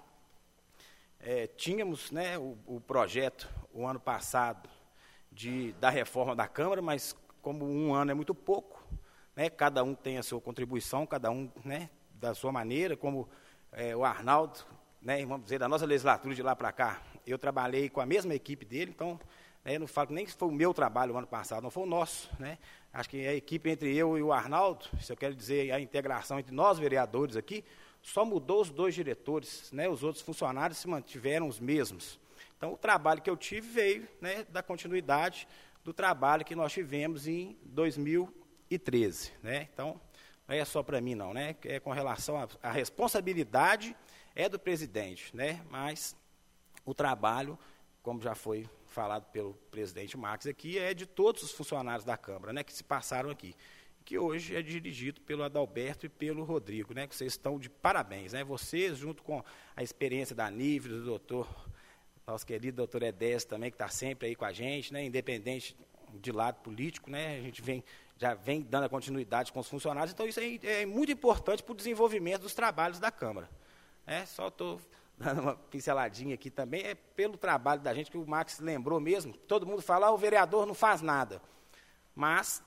É, tínhamos, né, o, o projeto, o ano passado, de, da reforma da Câmara, mas como um ano é muito pouco, né, cada um tem a sua contribuição, cada um, né, da sua maneira, como é, o Arnaldo, né, vamos dizer, da nossa legislatura de lá para cá, eu trabalhei com a mesma equipe dele, então, né, não falo nem que foi o meu trabalho o ano passado, não foi o nosso, né, acho que a equipe entre eu e o Arnaldo, se eu quero dizer a integração entre nós vereadores aqui, só mudou os dois diretores, né, os outros funcionários se mantiveram os mesmos. Então, o trabalho que eu tive veio, né, da continuidade do trabalho que nós tivemos em dois mil e treze. Né? Então, não é só para mim, não. Né? É com relação à a, a responsabilidade é do presidente, né? Mas o trabalho, como já foi falado pelo presidente Max aqui, é de todos os funcionários da Câmara, né, que se passaram aqui, que hoje é dirigido pelo Adalberto e pelo Rodrigo, né, que vocês estão de parabéns. Né? Vocês, junto com a experiência da Nível, do doutor, nosso querido doutor Edésio também, que está sempre aí com a gente, né, independente de lado político, né, a gente vem, já vem dando a continuidade com os funcionários, então isso é, é muito importante para o desenvolvimento dos trabalhos da Câmara. É, só estou dando uma pinceladinha aqui também, é pelo trabalho da gente, que o Max lembrou mesmo, todo mundo fala, ah, o vereador não faz nada, mas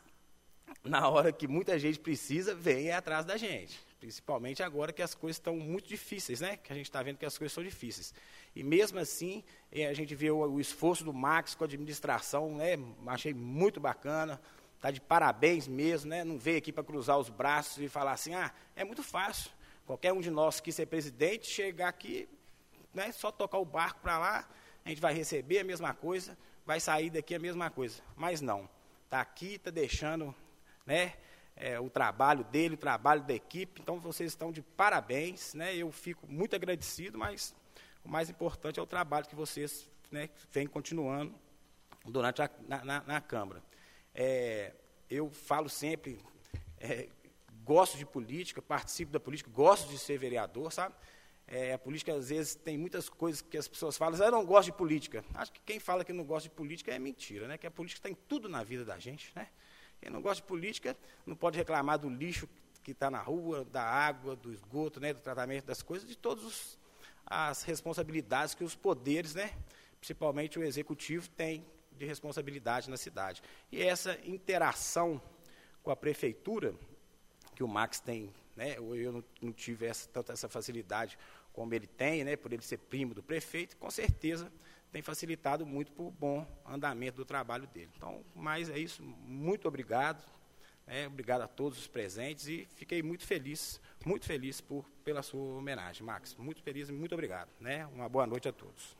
na hora que muita gente precisa, vem atrás da gente, principalmente agora que as coisas estão muito difíceis, né? Que a gente está vendo que as coisas são difíceis. E mesmo assim, a gente vê o, o esforço do Max com a administração, né? Achei muito bacana, está de parabéns mesmo, né? Não veio aqui para cruzar os braços e falar assim, ah, é muito fácil, qualquer um de nós que ser presidente, chegar aqui, né? Só tocar o barco para lá, a gente vai receber a mesma coisa, vai sair daqui a mesma coisa. Mas não, está aqui, está deixando, né? É, o trabalho dele, o trabalho da equipe, então vocês estão de parabéns, né? Eu fico muito agradecido, mas o mais importante é o trabalho que vocês, né, vêm continuando durante a, na, na, na Câmara. É, eu falo sempre, é, gosto de política, participo da política, gosto de ser vereador, sabe? É, a política, às vezes, tem muitas coisas que as pessoas falam, eu não gosto de política. Acho que quem fala que não gosta de política é mentira, né? Que a política está em tudo na vida da gente, né? Quem não gosta de política não pode reclamar do lixo que está na rua, da água, do esgoto, né, do tratamento das coisas, de todas as responsabilidades que os poderes, né, principalmente o executivo, tem de responsabilidade na cidade. E essa interação com a prefeitura, que o Max tem, né, eu não, não tive essa, tanta essa facilidade como ele tem, né, por ele ser primo do prefeito, com certeza tem facilitado muito para o bom andamento do trabalho dele. Então, mas é isso, muito obrigado, né, obrigado a todos os presentes e fiquei muito feliz, muito feliz por, pela sua homenagem, Max, muito feliz e muito obrigado. Né, uma boa noite a todos.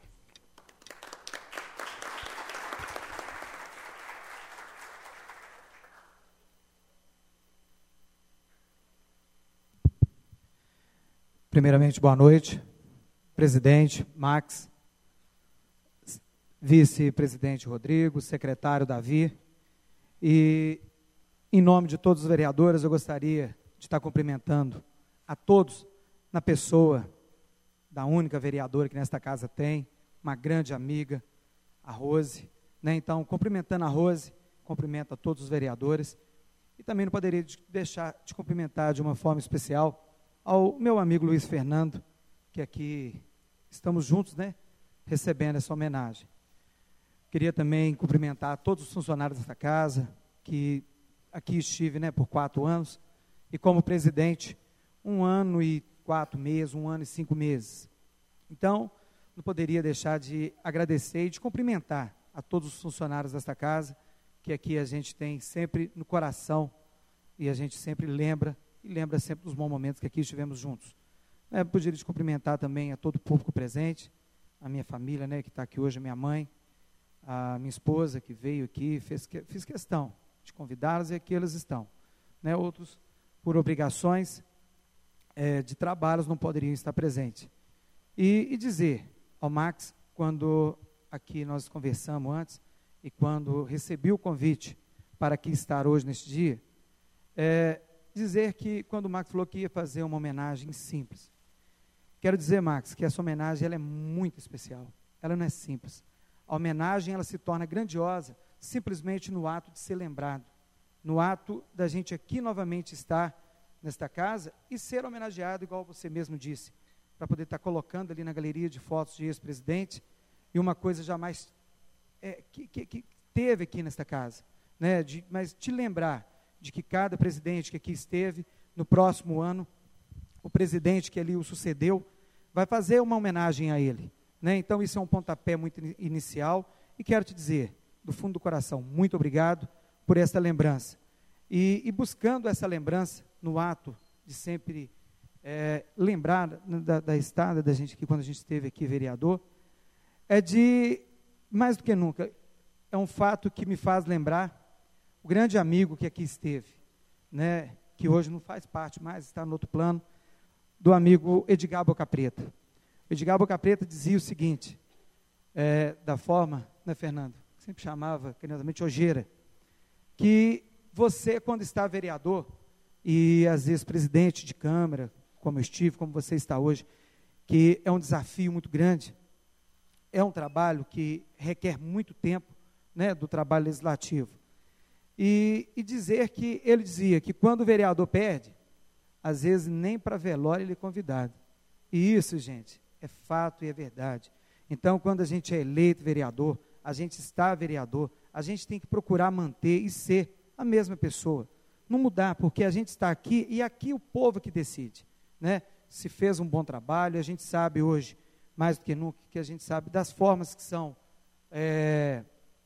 Primeiramente, boa noite, presidente Max, vice-presidente Rodrigo, secretário Davi, e em nome de todos os vereadores, eu gostaria de estar cumprimentando a todos, na pessoa da única vereadora que nesta casa tem, uma grande amiga, a Rose, né? Então, cumprimentando a Rose, cumprimento a todos os vereadores, e também não poderia deixar de cumprimentar de uma forma especial ao meu amigo Luiz Fernando, que aqui estamos juntos, né, recebendo essa homenagem. Queria também cumprimentar todos os funcionários desta casa, que aqui estive, né, por quatro anos, e como presidente, um ano e quatro meses, um ano e cinco meses. Então, não poderia deixar de agradecer e de cumprimentar a todos os funcionários desta casa, que aqui a gente tem sempre no coração, e a gente sempre lembra, e lembra sempre dos bons momentos que aqui estivemos juntos. É, gostaria de cumprimentar também a todo o público presente, a minha família, né, que está aqui hoje, a minha mãe, a minha esposa que veio aqui, fez que, fiz questão de convidá-las e aqui elas estão. Né, outros, por obrigações é, de trabalhos, não poderiam estar presentes. E, e dizer ao Max, quando aqui nós conversamos antes, e quando recebi o convite para aqui estar hoje neste dia, é, dizer que quando o Max falou que ia fazer uma homenagem simples, quero dizer, Max, que essa homenagem ela é muito especial, ela não é simples. A homenagem ela se torna grandiosa simplesmente no ato de ser lembrado, no ato da gente aqui novamente estar nesta casa e ser homenageado, igual você mesmo disse, para poder estar colocando ali na galeria de fotos de ex-presidente, e uma coisa jamais é, que, que, que teve aqui nesta casa, né, de, mas te lembrar de que cada presidente que aqui esteve, no próximo ano, o presidente que ali o sucedeu, vai fazer uma homenagem a ele. Né? Então, isso é um pontapé muito in- inicial, e quero te dizer, do fundo do coração, muito obrigado por esta lembrança. E, e buscando essa lembrança, no ato de sempre é, lembrar da, da estada da gente aqui, quando a gente esteve aqui, vereador, é de, mais do que nunca, é um fato que me faz lembrar o grande amigo que aqui esteve, né, que hoje não faz parte mais, está no outro plano, do amigo Edgar Boca Preta. O Edgar Boca Preta dizia o seguinte, é, da forma, né, Fernando, sempre chamava carinhosamente Ojeira, que você, quando está vereador, e às vezes presidente de Câmara, como eu estive, como você está hoje, que é um desafio muito grande, é um trabalho que requer muito tempo, né, do trabalho legislativo. E, e dizer que, ele dizia que quando o vereador perde, às vezes nem para velório ele é convidado. E isso, gente, é fato e é verdade. Então, quando a gente é eleito vereador, a gente está vereador, a gente tem que procurar manter e ser a mesma pessoa. Não mudar, porque a gente está aqui e aqui o povo que decide. Né? Se fez um bom trabalho, a gente sabe hoje, mais do que nunca, que a gente sabe das formas que são é,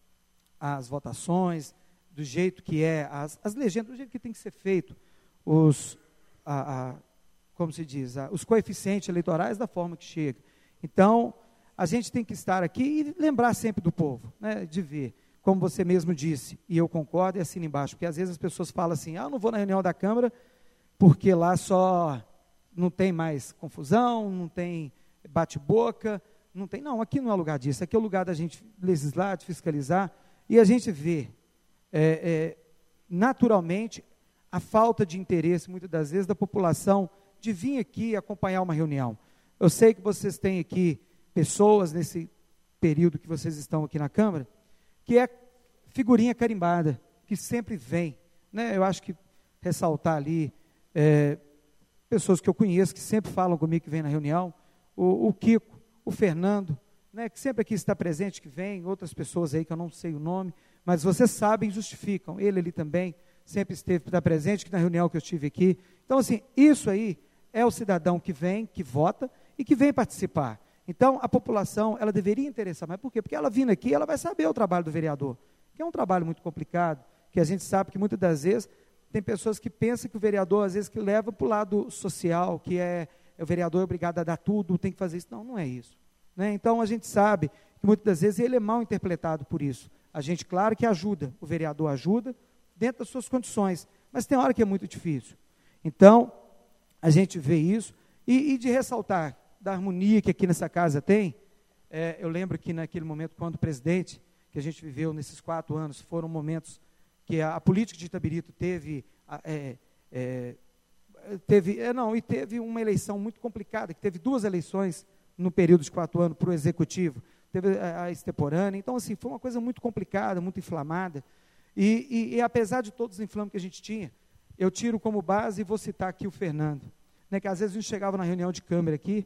as votações, do jeito que é, as, as legendas, do jeito que tem que ser feito, os, a, a, como se diz, a, os coeficientes eleitorais da forma que chega. Então, a gente tem que estar aqui e lembrar sempre do povo, né, de ver, como você mesmo disse, e eu concordo, e assino embaixo, porque às vezes as pessoas falam assim, ah, eu não vou na reunião da Câmara, porque lá só não tem mais confusão, não tem bate-boca, não tem, não, aqui não é lugar disso, aqui é o lugar da gente legislar, de fiscalizar, e a gente vê, É, é, naturalmente, a falta de interesse, muitas das vezes, da população de vir aqui acompanhar uma reunião. Eu sei que vocês têm aqui pessoas, nesse período que vocês estão aqui na Câmara, que é figurinha carimbada, que sempre vem. Né? Eu acho que ressaltar ali, é, pessoas que eu conheço, que sempre falam comigo, que vem na reunião, o, o Kiko, o Fernando, né, que sempre aqui está presente, que vem, outras pessoas aí que eu não sei o nome, mas vocês sabem, justificam. Ele ali também sempre esteve está presente, que na reunião que eu estive aqui. Então, assim, isso aí é o cidadão que vem, que vota e que vem participar. Então, a população, ela deveria interessar mais. Por quê? Porque ela vindo aqui, ela vai saber o trabalho do vereador, que é um trabalho muito complicado, que a gente sabe que muitas das vezes tem pessoas que pensam que o vereador, às vezes, que leva para o lado social, que é, é o vereador é obrigado a dar tudo, tem que fazer isso. Não, não é isso. Né? Então, a gente sabe que muitas das vezes ele é mal interpretado por isso. A gente, claro que ajuda, o vereador ajuda, dentro das suas condições, mas tem hora que é muito difícil. Então, a gente vê isso, e, e de ressaltar da harmonia que aqui nessa casa tem, é, eu lembro que naquele momento, quando o presidente, que a gente viveu nesses quatro anos, foram momentos que a, a política de Itabirito teve, é, é, teve, é, não, e teve uma eleição muito complicada, que teve duas eleições no período de quatro anos para o executivo, teve a, a extemporânea, então assim, foi uma coisa muito complicada, muito inflamada, e, e, e apesar de todos os inflames que a gente tinha, eu tiro como base e vou citar aqui o Fernando, né, que às vezes a gente chegava na reunião de Câmara aqui,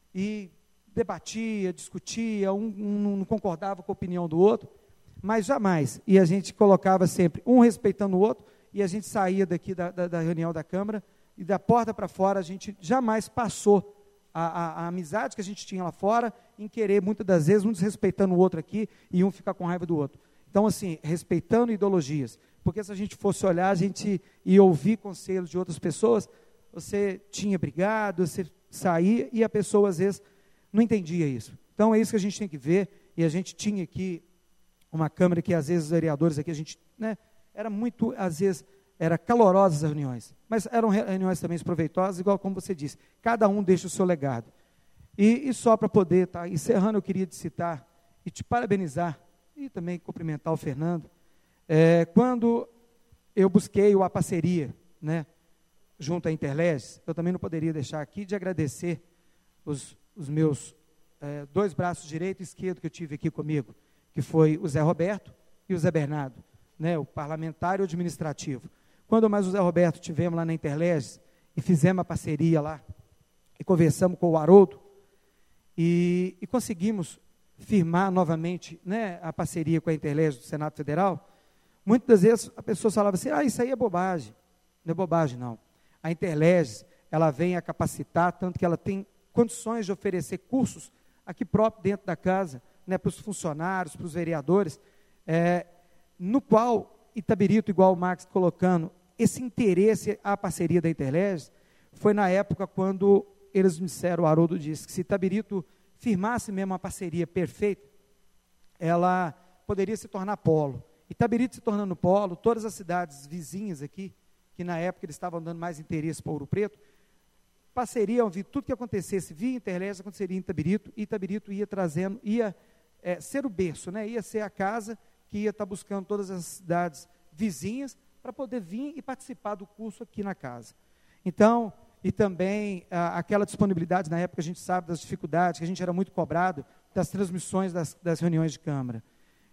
e debatia, discutia, um, um não concordava com a opinião do outro, mas jamais, e a gente colocava sempre um respeitando o outro, e a gente saía daqui da, da, da reunião da Câmara, e da porta para fora a gente jamais passou A, a, a amizade que a gente tinha lá fora, em querer, muitas das vezes, um desrespeitando o outro aqui, e um ficar com raiva do outro. Então, assim, respeitando ideologias, porque se a gente fosse olhar, a gente ia ouvir conselhos de outras pessoas, você tinha brigado, você saía, e a pessoa, às vezes, não entendia isso. Então, é isso que a gente tem que ver, e a gente tinha aqui uma Câmara que, às vezes, os vereadores aqui, a gente, né, era muito, às vezes, era calorosas as reuniões, mas eram reuniões também proveitosas, igual como você disse, cada um deixa o seu legado. E, e só para poder estar tá, encerrando, eu queria te citar e te parabenizar, e também cumprimentar o Fernando, é, quando eu busquei a parceria, né, junto à Interleges, eu também não poderia deixar aqui de agradecer os, os meus é, dois braços, direito e esquerdo, que eu tive aqui comigo, que foi o Zé Roberto e o Zé Bernardo, né, o parlamentar e o administrativo. Quando mais o Zé Roberto tivemos lá na Interleges e fizemos a parceria lá, e conversamos com o Haroldo, e, e conseguimos firmar novamente, né, a parceria com a Interleges do Senado Federal, muitas das vezes a pessoa falava assim, ah, isso aí é bobagem. Não é bobagem, não. A Interleges, ela vem a capacitar, tanto que ela tem condições de oferecer cursos aqui próprio dentro da casa, né, para os funcionários, para os vereadores, é, no qual Itabirito, igual o Max colocando, esse interesse à parceria da Interleges, foi na época quando eles me disseram, o Haroldo disse, que se Itabirito firmasse mesmo uma parceria perfeita, ela poderia se tornar polo. Itabirito se tornando polo, todas as cidades vizinhas aqui, que na época eles estavam dando mais interesse para Ouro Preto, parceriam, vi, tudo que acontecesse via Interleges aconteceria em Itabirito, e Itabirito ia trazendo, ia é, ser o berço, né, ia ser a casa que ia estar buscando todas as cidades vizinhas para poder vir e participar do curso aqui na casa. Então, e também a, aquela disponibilidade, na época a gente sabe das dificuldades, que a gente era muito cobrado das transmissões das, das reuniões de Câmara.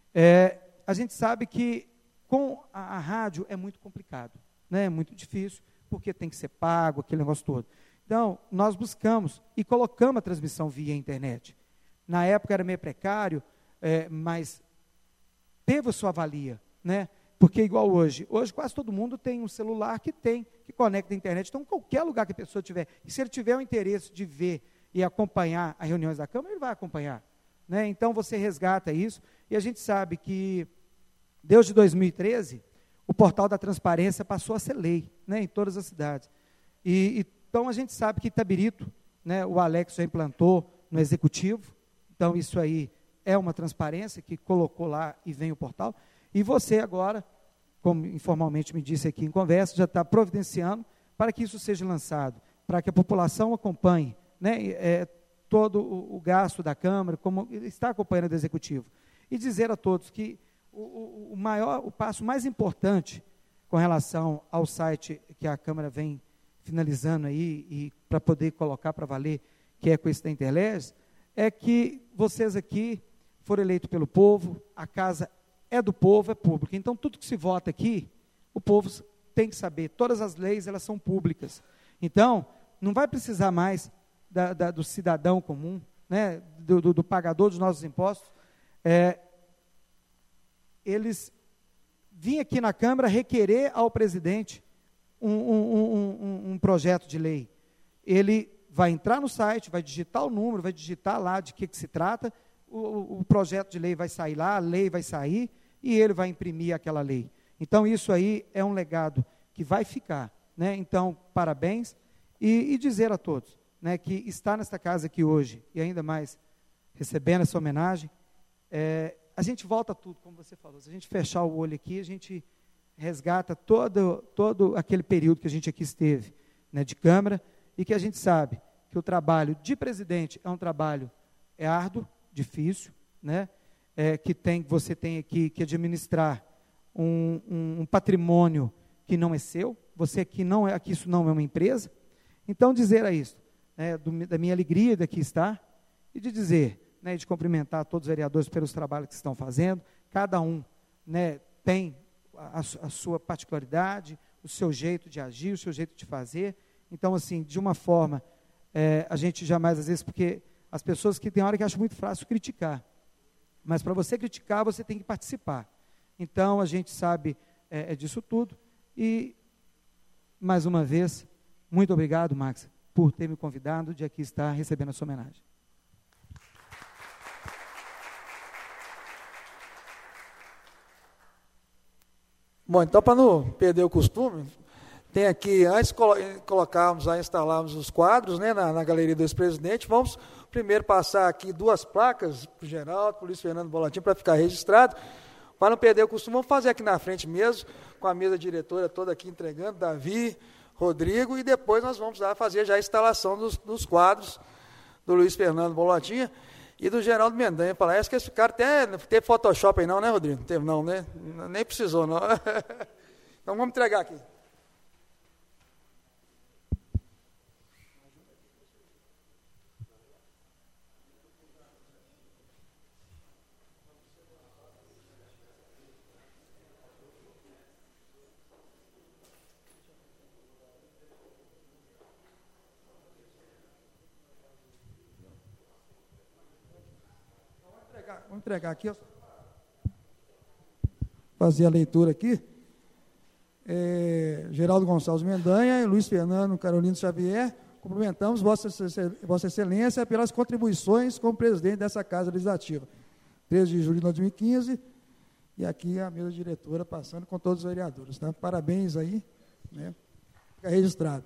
É, a gente sabe que com a, a rádio é muito complicado, né, é muito difícil, porque tem que ser pago, aquele negócio todo. Então, nós buscamos e colocamos a transmissão via internet. Na época era meio precário, é, mas teve a sua valia, né? Porque igual hoje, hoje quase todo mundo tem um celular que tem, que conecta a internet, então qualquer lugar que a pessoa tiver, e se ele tiver o interesse de ver e acompanhar as reuniões da Câmara, ele vai acompanhar, né? Então você resgata isso, e a gente sabe que desde dois mil e treze, o portal da transparência passou a ser lei, né, em todas as cidades, e, e então a gente sabe que Itabirito, né, o Alex já implantou no executivo, então isso aí é uma transparência que colocou lá e vem o portal. E você agora, como informalmente me disse aqui em conversa, já está providenciando para que isso seja lançado, para que a população acompanhe, né, é, todo o, o gasto da Câmara, como está acompanhando o Executivo. E dizer a todos que o, o, o, maior, o passo mais importante com relação ao site que a Câmara vem finalizando aí, e para poder colocar para valer, que é com esse da Interleges, é que vocês aqui foram eleitos pelo povo, a casa é do povo, é pública. Então, tudo que se vota aqui, o povo tem que saber. Todas as leis, elas são públicas. Então, não vai precisar mais da, da, do cidadão comum, né, do, do, do pagador dos nossos impostos, é, eles virem aqui na Câmara requerer ao presidente um, um, um, um, um projeto de lei. Ele vai entrar no site, vai digitar o número, vai digitar lá de que, que se trata, o, o projeto de lei vai sair lá, a lei vai sair, e ele vai imprimir aquela lei. Então, isso aí é um legado que vai ficar, né? Então, parabéns, e, e dizer a todos, né, que está nesta casa aqui hoje, e ainda mais recebendo essa homenagem, é, a gente volta a tudo, como você falou, se a gente fechar o olho aqui, a gente resgata todo, todo aquele período que a gente aqui esteve, né, de Câmara, e que a gente sabe que o trabalho de presidente é um trabalho é árduo, difícil, né? É, que tem, você tem aqui que administrar um, um, um patrimônio que não é seu, você aqui não é, aqui isso não é uma empresa. Então, dizer a isso, né, do, da minha alegria de aqui estar, e de dizer, né, de cumprimentar todos os vereadores pelos trabalhos que estão fazendo, cada um, né, tem a, a sua particularidade, o seu jeito de agir, o seu jeito de fazer. Então, assim, de uma forma, é, a gente jamais, às vezes, porque as pessoas que tem hora que acham muito fácil criticar, mas para você criticar, você tem que participar. Então, a gente sabe é, é disso tudo, e, mais uma vez, muito obrigado, Max, por ter me convidado de aqui estar recebendo a sua homenagem. Bom, então, para não perder o costume, tem aqui, antes de colo colocarmos, a instalarmos os quadros, né, na, na galeria do ex-presidente, vamos primeiro passar aqui duas placas para o Geraldo, para o Luiz Fernando Bolotinho, para ficar registrado. Para não perder o costume, vamos fazer aqui na frente mesmo, com a mesa diretora toda aqui entregando, Davi, Rodrigo, e depois nós vamos lá fazer já a instalação dos, dos quadros do Luiz Fernando Bolotinha e do Geraldo Mendanha. Parece que eles ficaram até, não teve Photoshop aí não, né, Rodrigo? Não teve não, né? Nem precisou não. Então vamos entregar aqui. Vamos entregar aqui, ó. Fazer a leitura aqui. É, Geraldo Gonçalves Mendanha e Luiz Fernando Carolino Xavier, cumprimentamos Vossa, Vossa Excelência pelas contribuições como presidente dessa Casa Legislativa. treze de julho de dois mil e quinze, e aqui a mesa diretora passando com todos os vereadores. Tá? Parabéns aí, né? Fica registrado.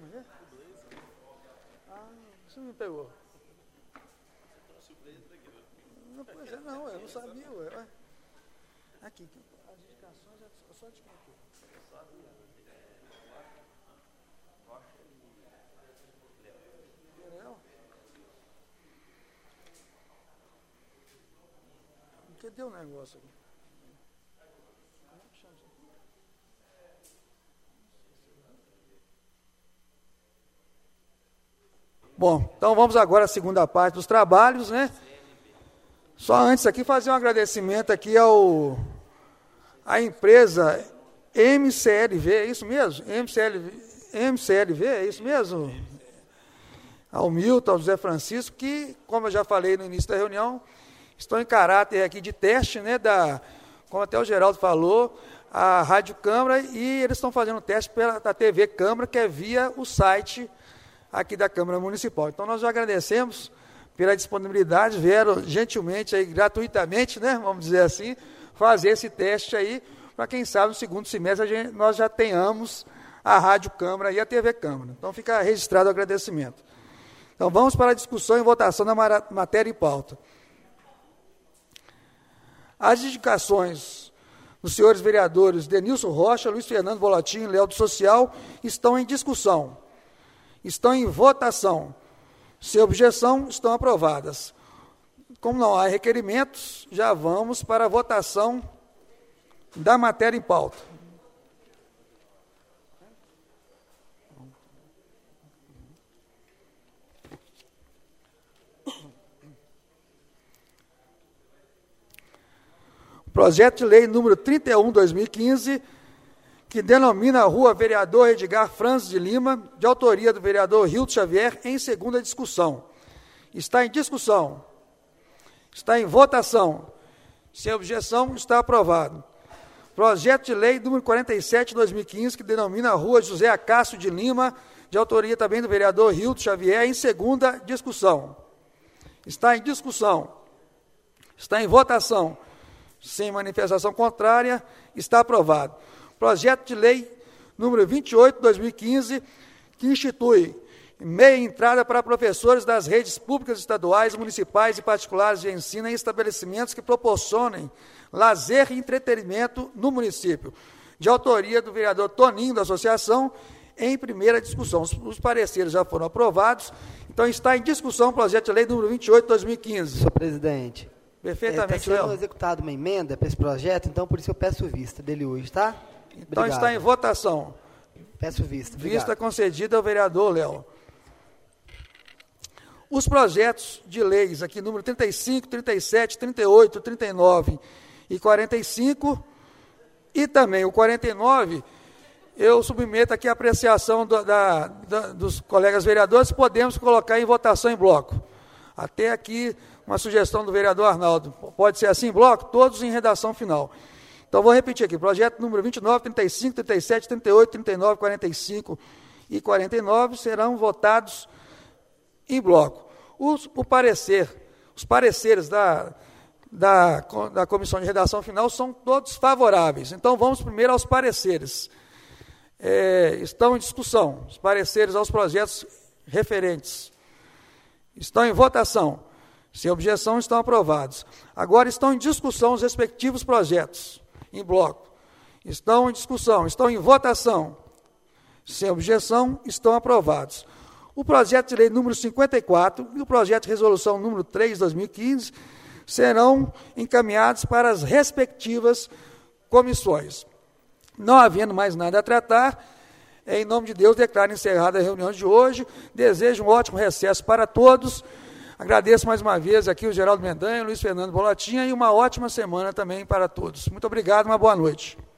Ah, você me pegou. Não, pois é, não, eu não sabia, ué. Aqui, as indicações é só de quem aqui? Cadê o negócio aqui? Bom, então vamos agora à segunda parte dos trabalhos, né? Só antes aqui fazer um agradecimento aqui ao a empresa M C L V, é isso mesmo? M C L V, M C L V, é isso mesmo? Ao Milton, ao José Francisco, que, como eu já falei no início da reunião, estão em caráter aqui de teste, né, da, como até o Geraldo falou, a Rádio Câmara, e eles estão fazendo teste pela da T V Câmara, que é via o site aqui da Câmara Municipal. Então, nós já agradecemos pela disponibilidade, vieram gentilmente, aí, gratuitamente, né, vamos dizer assim, fazer esse teste aí, para quem sabe no segundo semestre a gente, nós já tenhamos a Rádio Câmara e a T V Câmara. Então, fica registrado o agradecimento. Então, vamos para a discussão e votação da matéria em pauta. As indicações dos senhores vereadores Denilson Rocha, Luiz Fernando Bolotin e Léo do Social estão em discussão. Estão em votação. Sem objeção, estão aprovadas. Como não há requerimentos, já vamos para a votação da matéria em pauta. Projeto de lei número trinta e um, dois mil e quinze, que denomina a rua Vereador Edgar Franz de Lima, de autoria do vereador Hilton Xavier, em segunda discussão. Está em discussão. Está em votação. Sem objeção, está aprovado. Projeto de lei número quarenta e sete, dois mil e quinze, que denomina a rua José Acácio de Lima, de autoria também do vereador Hilton Xavier, em segunda discussão. Está em discussão. Está em votação. Sem manifestação contrária, está aprovado. Projeto de lei número vinte e oito, dois mil e quinze, que institui meia entrada para professores das redes públicas estaduais, municipais e particulares de ensino em estabelecimentos que proporcionem lazer e entretenimento no município, de autoria do vereador Toninho, da associação, em primeira discussão. Os, os pareceres já foram aprovados, então está em discussão o projeto de lei número vinte e oito, dois mil e quinze. Senhor presidente, perfeitamente, está sendo Léo. executada uma emenda para esse projeto, então por isso eu peço vista dele hoje, tá? Então Obrigado. está em votação. Peço vista. Obrigado. Vista concedida ao vereador Léo. Os projetos de leis aqui, número trinta e cinco, trinta e sete, trinta e oito, trinta e nove e quarenta e cinco, e também o quarenta e nove, eu submeto aqui a apreciação do, da, da, dos colegas vereadores, podemos colocar em votação em bloco. Até aqui, uma sugestão do vereador Arnaldo. Pode ser assim em bloco? Todos em redação final. Então, vou repetir aqui. Projeto número vinte e nove, trinta e cinco, trinta e sete, trinta e oito, trinta e nove, quarenta e cinco e quarenta e nove serão votados em bloco. Os, o parecer, os pareceres da, da, da comissão de redação final são todos favoráveis. Então, vamos primeiro aos pareceres. É, estão em discussão os pareceres aos projetos referentes. Estão em votação. Sem objeção, estão aprovados. Agora estão em discussão os respectivos projetos, em bloco. Estão em discussão, estão em votação. Sem objeção, estão aprovados. O projeto de lei número cinquenta e quatro e o projeto de resolução número três, dois mil e quinze, serão encaminhados para as respectivas comissões. Não havendo mais nada a tratar, em nome de Deus, declaro encerrada a reunião de hoje. Desejo um ótimo recesso para todos. Agradeço mais uma vez aqui o Geraldo Mendanha, o Luiz Fernando Bolotin, e uma ótima semana também para todos. Muito obrigado, uma boa noite.